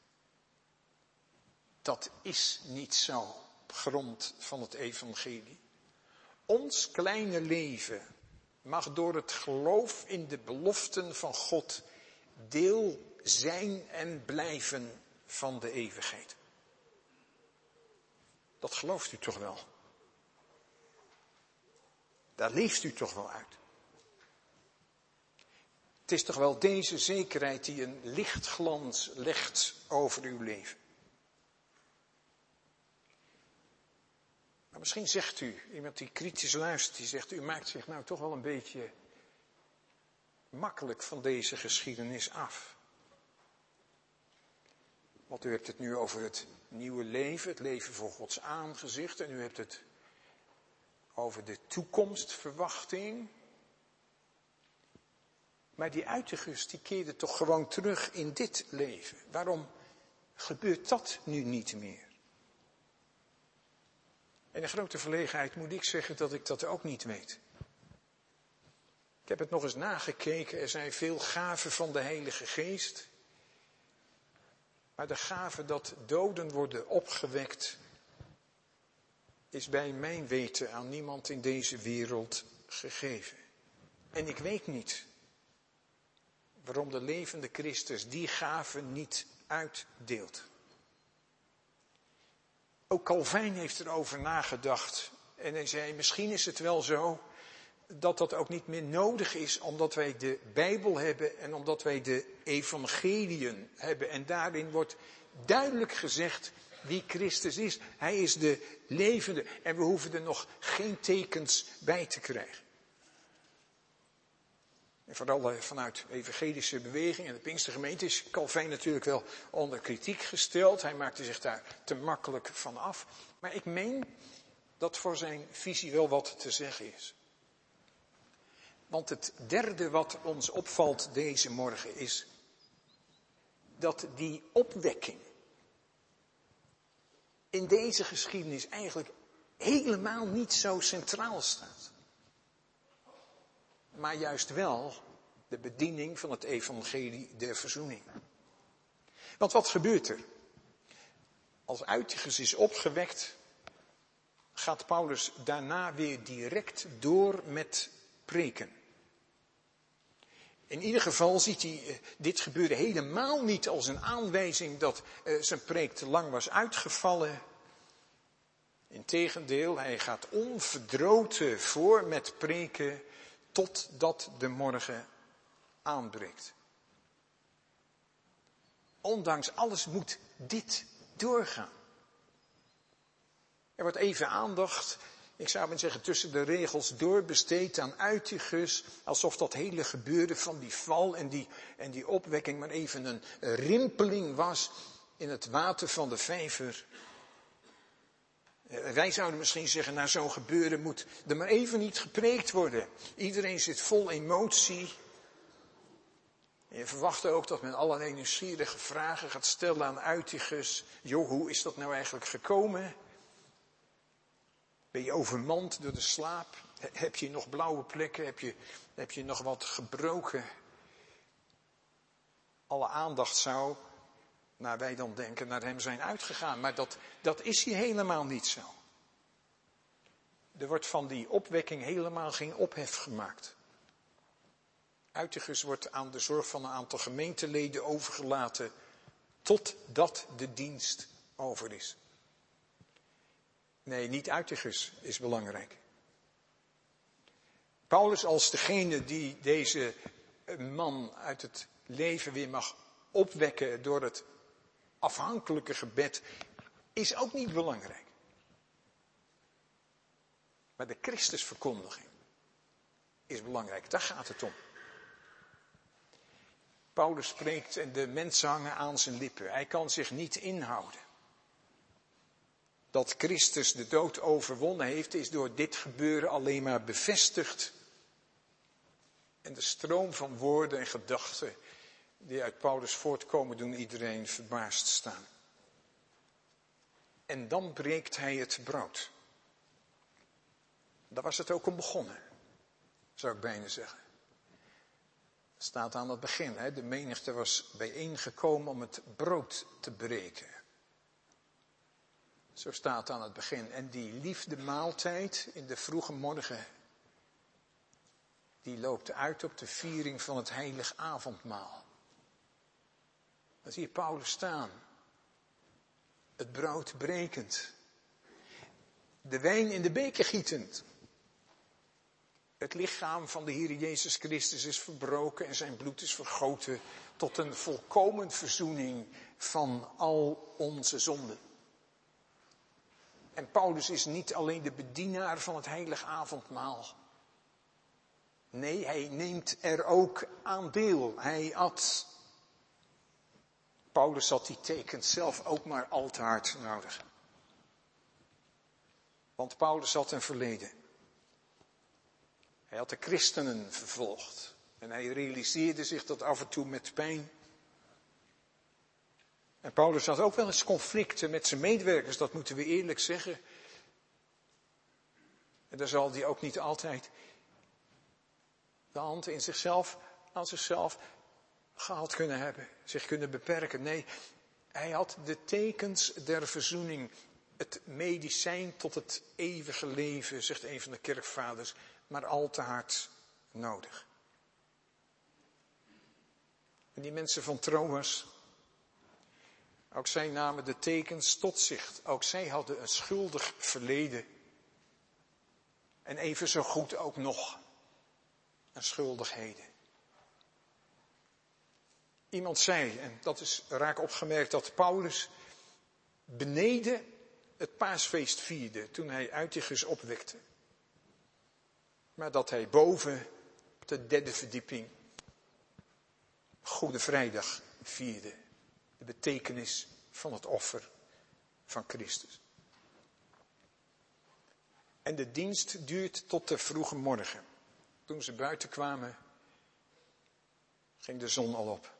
Dat is niet zo op grond van het evangelie. Ons kleine leven mag door het geloof in de beloften van God deel zijn en blijven van de eeuwigheid. Dat gelooft u toch wel? Daar leeft u toch wel uit? Het is toch wel deze zekerheid die een lichtglans legt over uw leven. Maar misschien zegt u, iemand die kritisch luistert, die zegt, u maakt zich nou toch wel een beetje makkelijk van deze geschiedenis af. Want u hebt het nu over het nieuwe leven, het leven voor Gods aangezicht. En u hebt het over de toekomstverwachting. Maar die Eutychus, die keerde toch gewoon terug in dit leven. Waarom gebeurt dat nu niet meer? En in grote verlegenheid moet ik zeggen dat ik dat ook niet weet. Ik heb het nog eens nagekeken. Er zijn veel gaven van de Heilige Geest. Maar de gave dat doden worden opgewekt, is bij mijn weten aan niemand in deze wereld gegeven. En ik weet niet waarom de levende Christus die gave niet uitdeelt. Ook Calvijn heeft erover nagedacht. En hij zei, misschien is het wel zo dat dat ook niet meer nodig is, omdat wij de Bijbel hebben en omdat wij de evangeliën hebben. En daarin wordt duidelijk gezegd wie Christus is. Hij is de levende en we hoeven er nog geen tekens bij te krijgen. En vooral vanuit de evangelische beweging en de Pinkstergemeente is Calvijn natuurlijk wel onder kritiek gesteld. Hij maakte zich daar te makkelijk van af. Maar ik meen dat voor zijn visie wel wat te zeggen is. Want het derde wat ons opvalt deze morgen is dat die opwekking in deze geschiedenis eigenlijk helemaal niet zo centraal staat. Maar juist wel de bediening van het evangelie der verzoening. Want wat gebeurt er? Als Eutychus is opgewekt, gaat Paulus daarna weer direct door met preken. In ieder geval ziet hij dit gebeuren helemaal niet als een aanwijzing dat zijn preek te lang was uitgevallen. Integendeel, hij gaat onverdroten voor met preken totdat de morgen aanbreekt. Ondanks alles moet dit doorgaan. Er wordt even aandacht, ik zou maar zeggen tussen de regels door, besteed aan Eutychus, alsof dat hele gebeuren van die val en die opwekking maar even een rimpeling was in het water van de vijver. Wij zouden misschien zeggen, na zo'n gebeuren moet er maar even niet gepreekt worden. Iedereen zit vol emotie. En je verwacht ook dat men allerlei nieuwsgierige vragen gaat stellen aan Eutychus. Joh, hoe is dat nou eigenlijk gekomen? Ben je overmand door de slaap? Heb je nog blauwe plekken? Heb je nog wat gebroken? Alle aandacht zou, naar wij dan denken, naar hem zijn uitgegaan. Maar dat is hier helemaal niet zo. Er wordt van die opwekking helemaal geen ophef gemaakt. Eutychus wordt aan de zorg van een aantal gemeenteleden overgelaten totdat de dienst over is. Nee, niet Eutychus is belangrijk. Paulus als degene die deze man uit het leven weer mag opwekken door het afhankelijke gebed, is ook niet belangrijk. Maar de Christusverkondiging is belangrijk, daar gaat het om. Paulus spreekt en de mensen hangen aan zijn lippen. Hij kan zich niet inhouden. Dat Christus de dood overwonnen heeft, is door dit gebeuren alleen maar bevestigd. En de stroom van woorden en gedachten die uit Paulus voortkomen, doen iedereen verbaasd staan. En dan breekt hij het brood. Daar was het ook om begonnen, zou ik bijna zeggen. Het staat aan het begin, hè? De menigte was bijeengekomen om het brood te breken. Zo staat aan het begin. En die liefdemaaltijd in de vroege morgen, die loopt uit op de viering van het heilig avondmaal. Dan zie je Paulus staan. Het brood brekend. De wijn in de beker gietend. Het lichaam van de Heer Jezus Christus is verbroken en zijn bloed is vergoten tot een volkomen verzoening van al onze zonden. En Paulus is niet alleen de bedienaar van het heilige avondmaal. Nee, hij neemt er ook aan deel. Hij at. Paulus had die tekens zelf ook maar al te hard nodig. Want Paulus had een verleden. Hij had de christenen vervolgd. En hij realiseerde zich dat af en toe met pijn. En Paulus had ook wel eens conflicten met zijn medewerkers, dat moeten we eerlijk zeggen. En daar zal hij ook niet altijd de hand in zichzelf, aan zichzelf gehaald kunnen hebben, zich kunnen beperken. Nee, hij had de tekens der verzoening, het medicijn tot het eeuwige leven, zegt een van de kerkvaders, maar al te hard nodig. En die mensen van Troas, ook zij namen de tekens tot zich. Ook zij hadden een schuldig verleden. En even zo goed ook nog een schuldigheden. Iemand zei, en dat is raak opgemerkt, dat Paulus beneden het paasfeest vierde toen hij Eutychus opwekte. Maar dat hij boven op de derde verdieping Goede Vrijdag vierde. De betekenis van het offer van Christus. En de dienst duurt tot de vroege morgen. Toen ze buiten kwamen, ging de zon al op.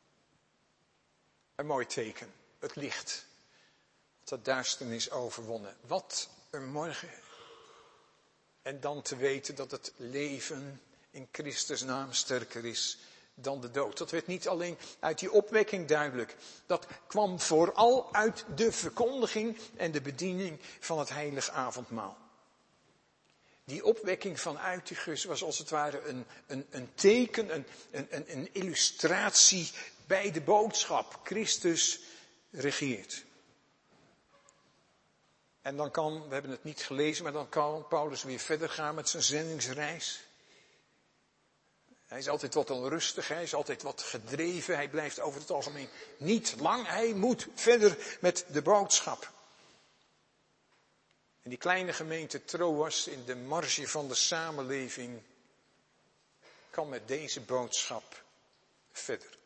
Een mooi teken, het licht. Dat de duisternis overwonnen. Wat een morgen. En dan te weten dat het leven in Christus naam sterker is dan de dood. Dat werd niet alleen uit die opwekking duidelijk. Dat kwam vooral uit de verkondiging en de bediening van het heilige avondmaal. Die opwekking van Eutychus was als het ware een teken, een illustratie bij de boodschap. Christus regeert. En dan kan, we hebben het niet gelezen, maar dan kan Paulus weer verder gaan met zijn zendingsreis. Hij is altijd wat onrustig, hij is altijd wat gedreven, hij blijft over het algemeen niet lang. Hij moet verder met de boodschap. En die kleine gemeente Troas in de marge van de samenleving kan met deze boodschap verder.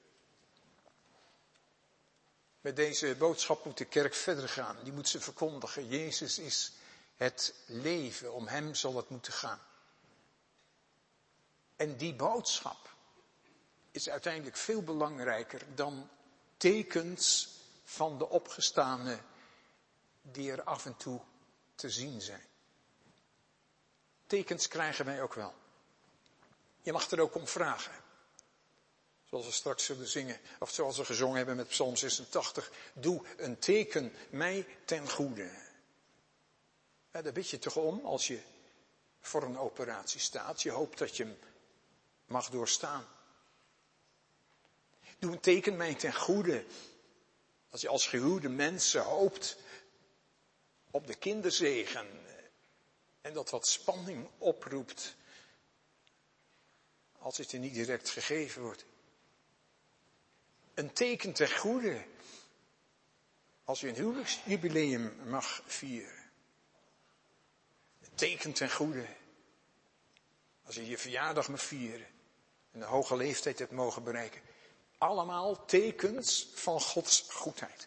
Met deze boodschap moet de kerk verder gaan. Die moet ze verkondigen. Jezus is het leven. Om hem zal het moeten gaan. En die boodschap is uiteindelijk veel belangrijker dan tekens van de opgestane die er af en toe te zien zijn. Tekens krijgen wij ook wel. Je mag er ook om vragen. Zoals we straks zullen zingen, of zoals we gezongen hebben met Psalm 86. Doe een teken mij ten goede. Ja, daar bid je toch om als je voor een operatie staat. Je hoopt dat je hem mag doorstaan. Doe een teken mij ten goede. Als je als gehuwde mensen hoopt op de kinderzegen. En dat wat spanning oproept. Als het je niet direct gegeven wordt. Een teken ten goede. Als je een huwelijksjubileum mag vieren. Een teken ten goede. Als je je verjaardag mag vieren. En een hoge leeftijd hebt mogen bereiken. Allemaal tekens van Gods goedheid.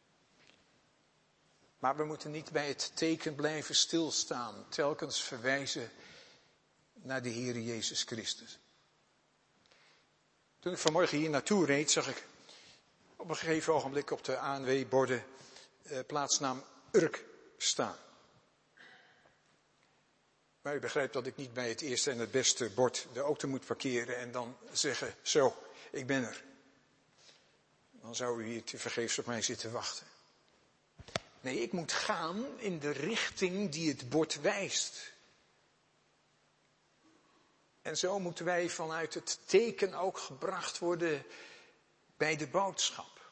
Maar we moeten niet bij het teken blijven stilstaan. Telkens verwijzen naar de Heer Jezus Christus. Toen ik vanmorgen hier naartoe reed, zag ik op een gegeven ogenblik op de ANW-borden plaatsnaam Urk staan. Maar u begrijpt dat ik niet bij het eerste en het beste bord de auto moet parkeren en dan zeggen, zo, ik ben er. Dan zou u hier tevergeefs op mij zitten wachten. Nee, ik moet gaan in de richting die het bord wijst. En zo moeten wij vanuit het teken ook gebracht worden bij de boodschap.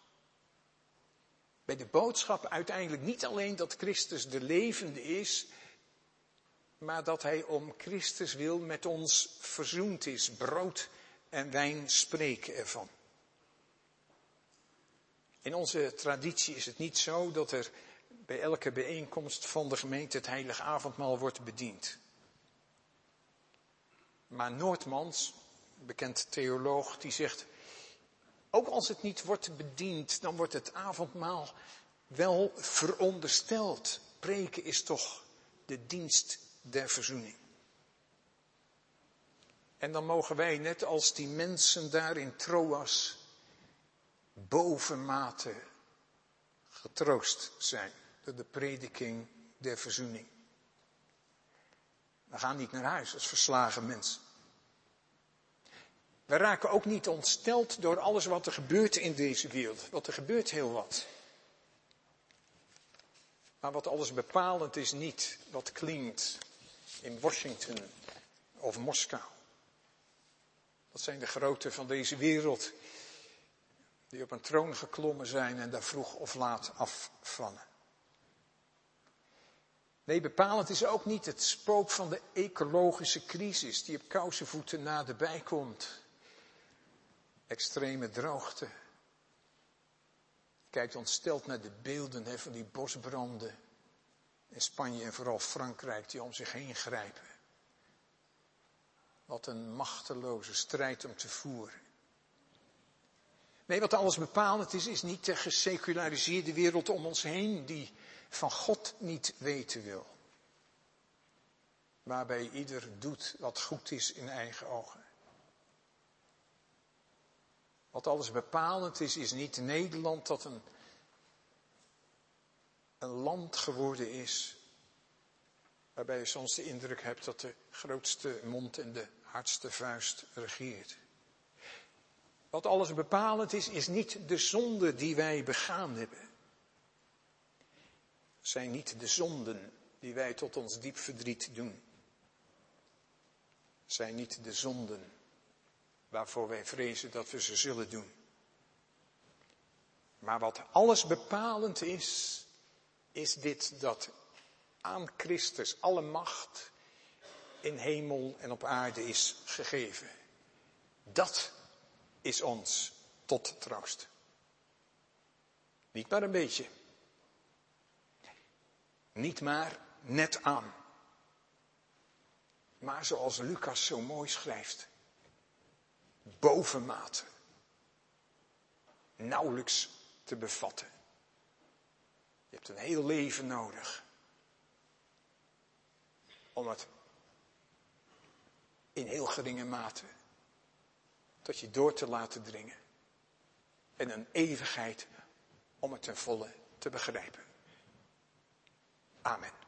Bij de boodschap uiteindelijk niet alleen dat Christus de levende is, maar dat hij om Christus wil met ons verzoend is. Brood en wijn spreken ervan. In onze traditie is het niet zo dat er bij elke bijeenkomst van de gemeente het heilige avondmaal wordt bediend. Maar Noordmans, bekend theoloog, die zegt, ook als het niet wordt bediend, dan wordt het avondmaal wel verondersteld. Preken is toch de dienst der verzoening. En dan mogen wij, net als die mensen daar in Troas, bovenmate getroost zijn door de prediking der verzoening. We gaan niet naar huis als verslagen mensen. We raken ook niet ontsteld door alles wat er gebeurt in deze wereld. Want er gebeurt heel wat. Maar wat alles bepalend is niet wat klinkt in Washington of Moskou. Dat zijn de groten van deze wereld die op een troon geklommen zijn en daar vroeg of laat afvallen. Nee, bepalend is ook niet het spook van de ecologische crisis die op kousenvoeten naderbij komt. Extreme droogte. Kijkt ontsteld naar de beelden van die bosbranden in Spanje en vooral Frankrijk die om zich heen grijpen. Wat een machteloze strijd om te voeren. Nee, wat alles bepalend is niet de geseculariseerde wereld om ons heen die van God niet weten wil. Waarbij ieder doet wat goed is in eigen ogen. Wat alles bepalend is niet Nederland dat een land geworden is. Waarbij je soms de indruk hebt dat de grootste mond en de hardste vuist regeert. Wat alles bepalend is niet de zonde die wij begaan hebben. Het zijn niet de zonden die wij tot ons diep verdriet doen. Het zijn niet de zonden waarvoor wij vrezen dat we ze zullen doen. Maar wat alles bepalend is dit dat aan Christus alle macht in hemel en op aarde is gegeven. Dat is ons tot troost. Niet maar een beetje. Niet maar net aan. Maar zoals Lucas zo mooi schrijft. Bovenmate. Nauwelijks te bevatten. Je hebt een heel leven nodig. Om het in heel geringe mate tot je door te laten dringen. En een eeuwigheid om het ten volle te begrijpen. Amen.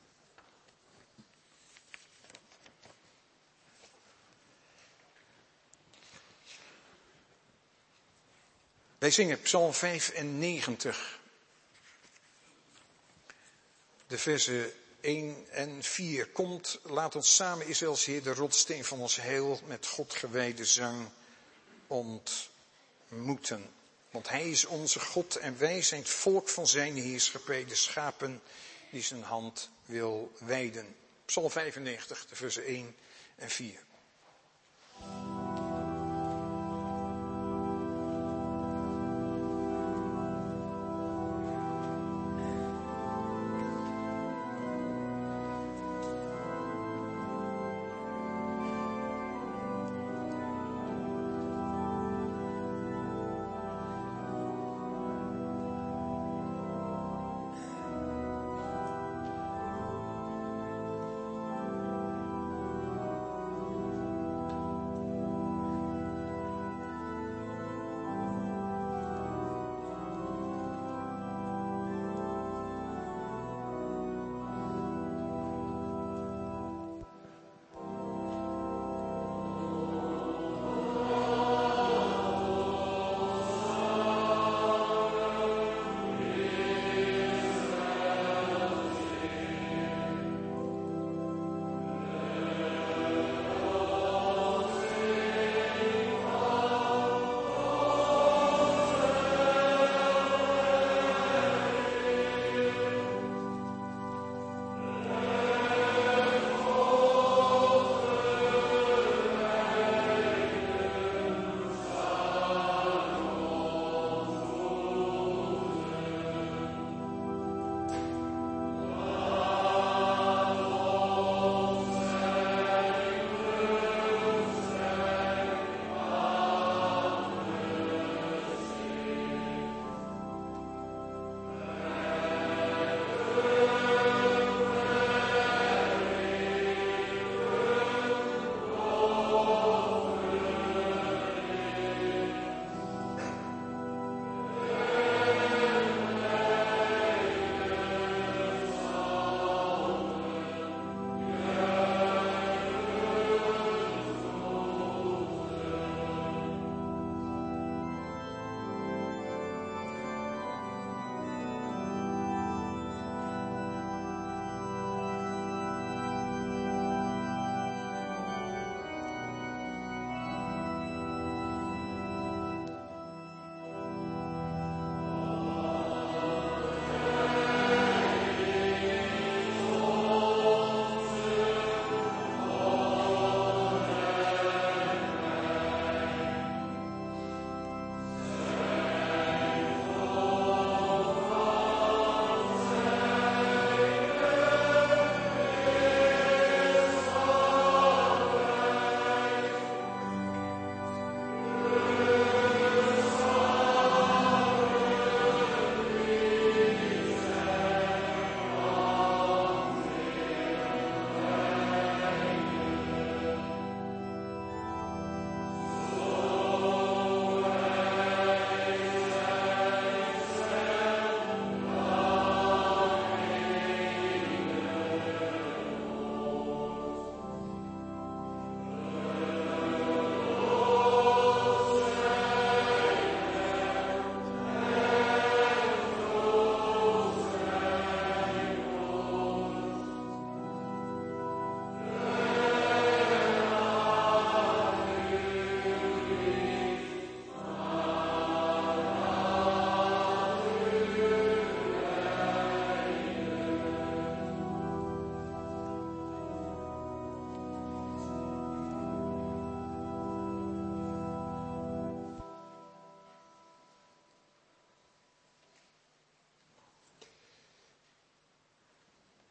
Wij zingen Psalm 95. De versen 1 en 4. Komt, laat ons samen Israëls Heer, de rotsteen van ons heil, met God gewijde zang ontmoeten. Want hij is onze God en wij zijn het volk van zijn heerschappij, de schapen die zijn hand wil wijden. Psalm 95, de versen 1 en 4.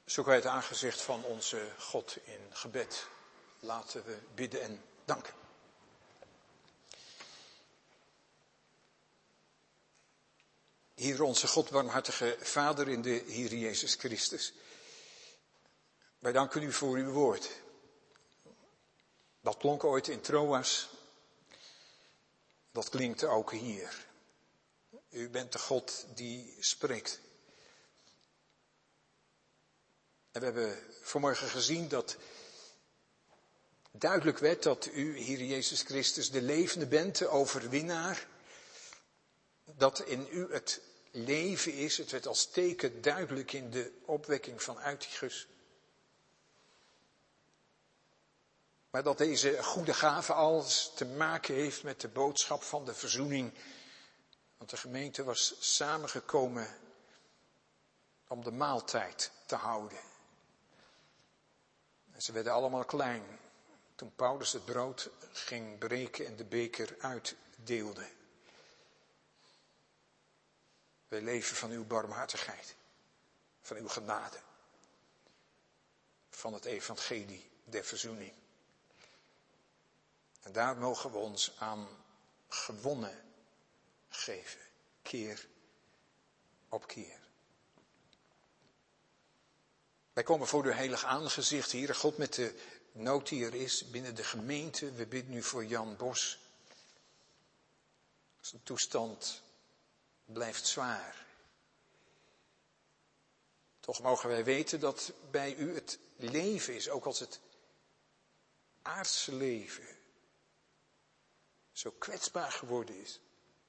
Zoeken wij het aangezicht van onze God in gebed. Laten we bidden en danken. Heer onze God, barmhartige Vader in de Heer Jezus Christus. Wij danken u voor uw woord. Dat klonk ooit in Troas. Dat klinkt ook hier. U bent de God die spreekt. En we hebben vanmorgen gezien dat duidelijk werd dat u, Heer Jezus Christus, de levende bent, de overwinnaar. Dat in u het leven is. Het werd als teken duidelijk in de opwekking van Eutychus. Maar dat deze goede gave alles te maken heeft met de boodschap van de verzoening. Want de gemeente was samengekomen om de maaltijd te houden. En ze werden allemaal klein toen Paulus het brood ging breken en de beker uitdeelde. Wij leven van uw barmhartigheid, van uw genade, van het evangelie der verzoening. En daar mogen we ons aan gewonnen geven, keer op keer. Wij komen voor uw heilig aangezicht, Heere God, met de nood die er is binnen de gemeente. We bidden nu voor Jan Bos. Zijn toestand blijft zwaar. Toch mogen wij weten dat bij u het leven is, ook als het aardse leven zo kwetsbaar geworden is.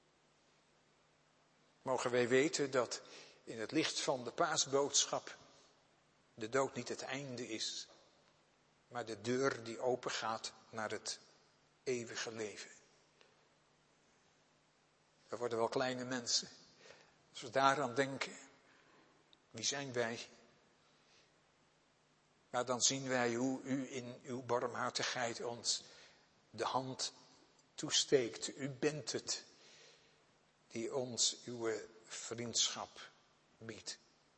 Mogen wij weten dat in het licht van de paasboodschap de dood niet het einde is, maar de deur die opengaat naar het eeuwige leven. We worden wel kleine mensen. Als we daaraan denken, wie zijn wij? Maar dan zien wij hoe u in uw barmhartigheid ons de hand toesteekt. U bent het die ons uw vriendschap biedt.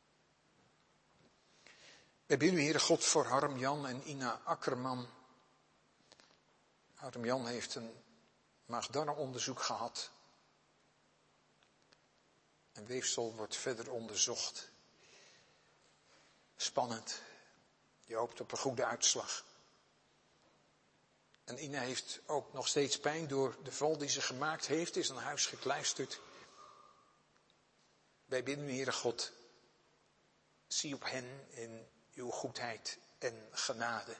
Wij bidden u, Heere God, voor Harm Jan en Ina Akkerman. Harm Jan heeft een maag-darmonderzoek gehad. En weefsel wordt verder onderzocht. Spannend. Je hoopt op een goede uitslag. En Ina heeft ook nog steeds pijn door de val die ze gemaakt heeft. Is aan huis gekluisterd. Wij bidden u, Heere God. Zie op hen in uw goedheid en genade.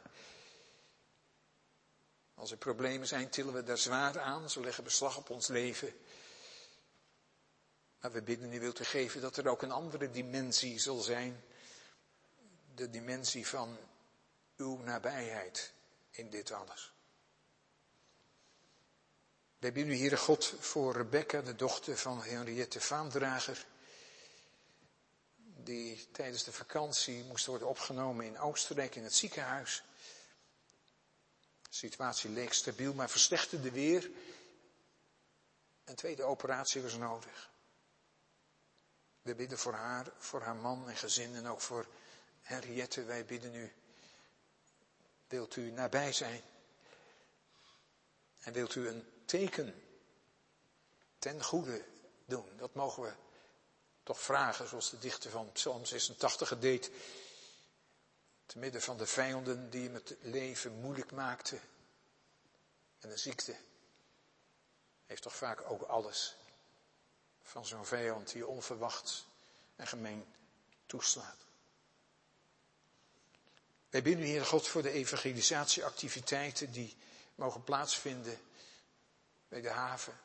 Als er problemen zijn, tillen we daar zwaar aan. Ze leggen beslag op ons leven. Maar we bidden u, wilt u geven dat er ook een andere dimensie zal zijn. De dimensie van uw nabijheid in dit alles. Wij bidden u, Heere God, voor Rebecca, de dochter van Henriette Vaandrager. Die tijdens de vakantie moest worden opgenomen in Oostenrijk in het ziekenhuis. De situatie leek stabiel, maar verslechterde weer. Een tweede operatie was nodig. We bidden voor haar man en gezin en ook voor Henriette. Wij bidden u, wilt u nabij zijn? En wilt u een teken ten goede doen? Dat mogen we toch vragen, zoals de dichter van Psalm 86 het deed. Te midden van de vijanden die hem het leven moeilijk maakten. En de ziekte heeft toch vaak ook alles van zo'n vijand die onverwacht en gemeen toeslaat. Wij bidden u, Heer God, voor de evangelisatieactiviteiten die mogen plaatsvinden bij de haven.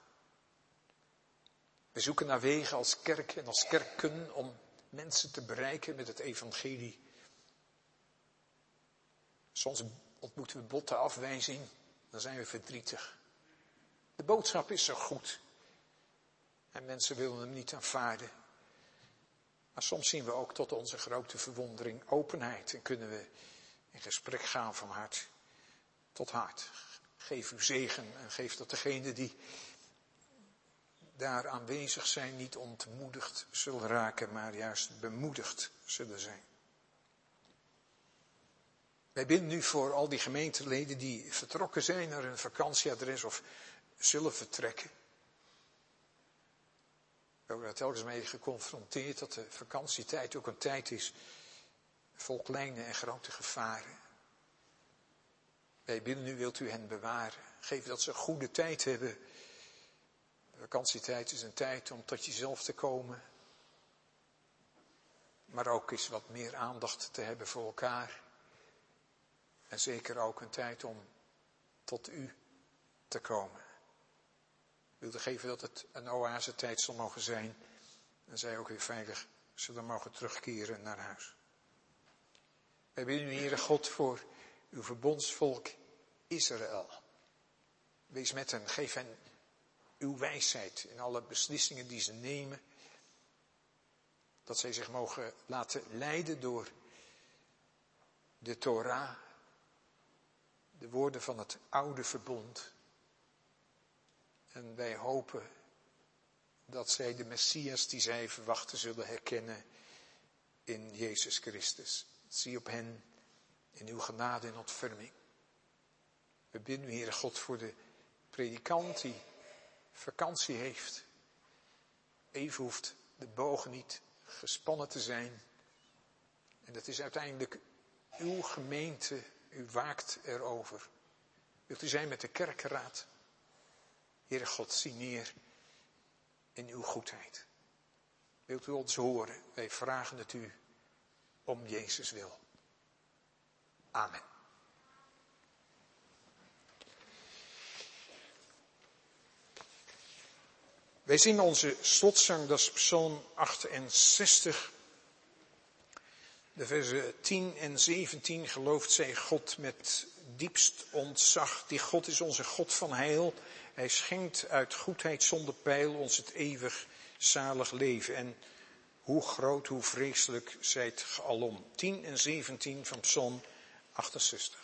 We zoeken naar wegen als kerk en als kerken om mensen te bereiken met het evangelie. Soms ontmoeten we botte afwijzing, dan zijn we verdrietig. De boodschap is zo goed en mensen willen hem niet aanvaarden. Maar soms zien we ook tot onze grote verwondering openheid en kunnen we in gesprek gaan van hart tot hart. Geef uw zegen en geef dat degenen die daar aanwezig zijn niet ontmoedigd zullen raken, maar juist bemoedigd zullen zijn. Wij bidden nu voor al die gemeenteleden die vertrokken zijn naar een vakantieadres of zullen vertrekken. We worden er telkens mee geconfronteerd dat de vakantietijd ook een tijd is vol kleine en grote gevaren. Wij bidden nu, wilt u hen bewaren. Geef dat ze een goede tijd hebben. De vakantietijd is een tijd om tot jezelf te komen. Maar ook eens wat meer aandacht te hebben voor elkaar. En zeker ook een tijd om tot u te komen. Ik wilde geven dat het een oase-tijd zal mogen zijn. En zij ook weer veilig zullen mogen terugkeren naar huis. Wij bidden u, Heere God, voor uw verbondsvolk Israël. Wees met hen, geef hen uw wijsheid in alle beslissingen die ze nemen. Dat zij zich mogen laten leiden door de Torah, de woorden van het oude verbond. En wij hopen dat zij de Messias die zij verwachten zullen herkennen in Jezus Christus. Zie op hen in uw genade en ontferming. We bidden u, Heere God, voor de predikant die vakantie heeft. Even hoeft de boog niet gespannen te zijn. En dat is uiteindelijk uw gemeente, u waakt erover. Wilt u zijn met de kerkenraad? Heere God, zie neer in uw goedheid. Wilt u ons horen? Wij vragen het u om Jezus wil. Amen. Wij zingen onze slotzang, dat is Psalm 68. De versen 10 en 17. Gelooft zij God met diepst ontzag. Die God is onze God van heil. Hij schenkt uit goedheid zonder peil ons het eeuwig zalig leven. En hoe groot, hoe vreselijk zijt ge alom. 10 en 17 van Psalm 68.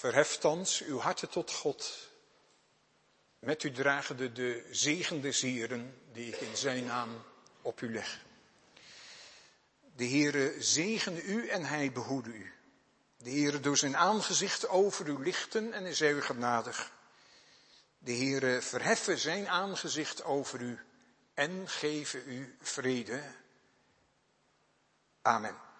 Verhef thans uw harten tot God. Met u dragende de zegen des Heeren, die ik in zijn naam op u leg. De Heere zegene u en hij behoede u. De Heere door zijn aangezicht over u lichten en is u genadig. De Heere verheffen zijn aangezicht over u en geven u vrede. Amen.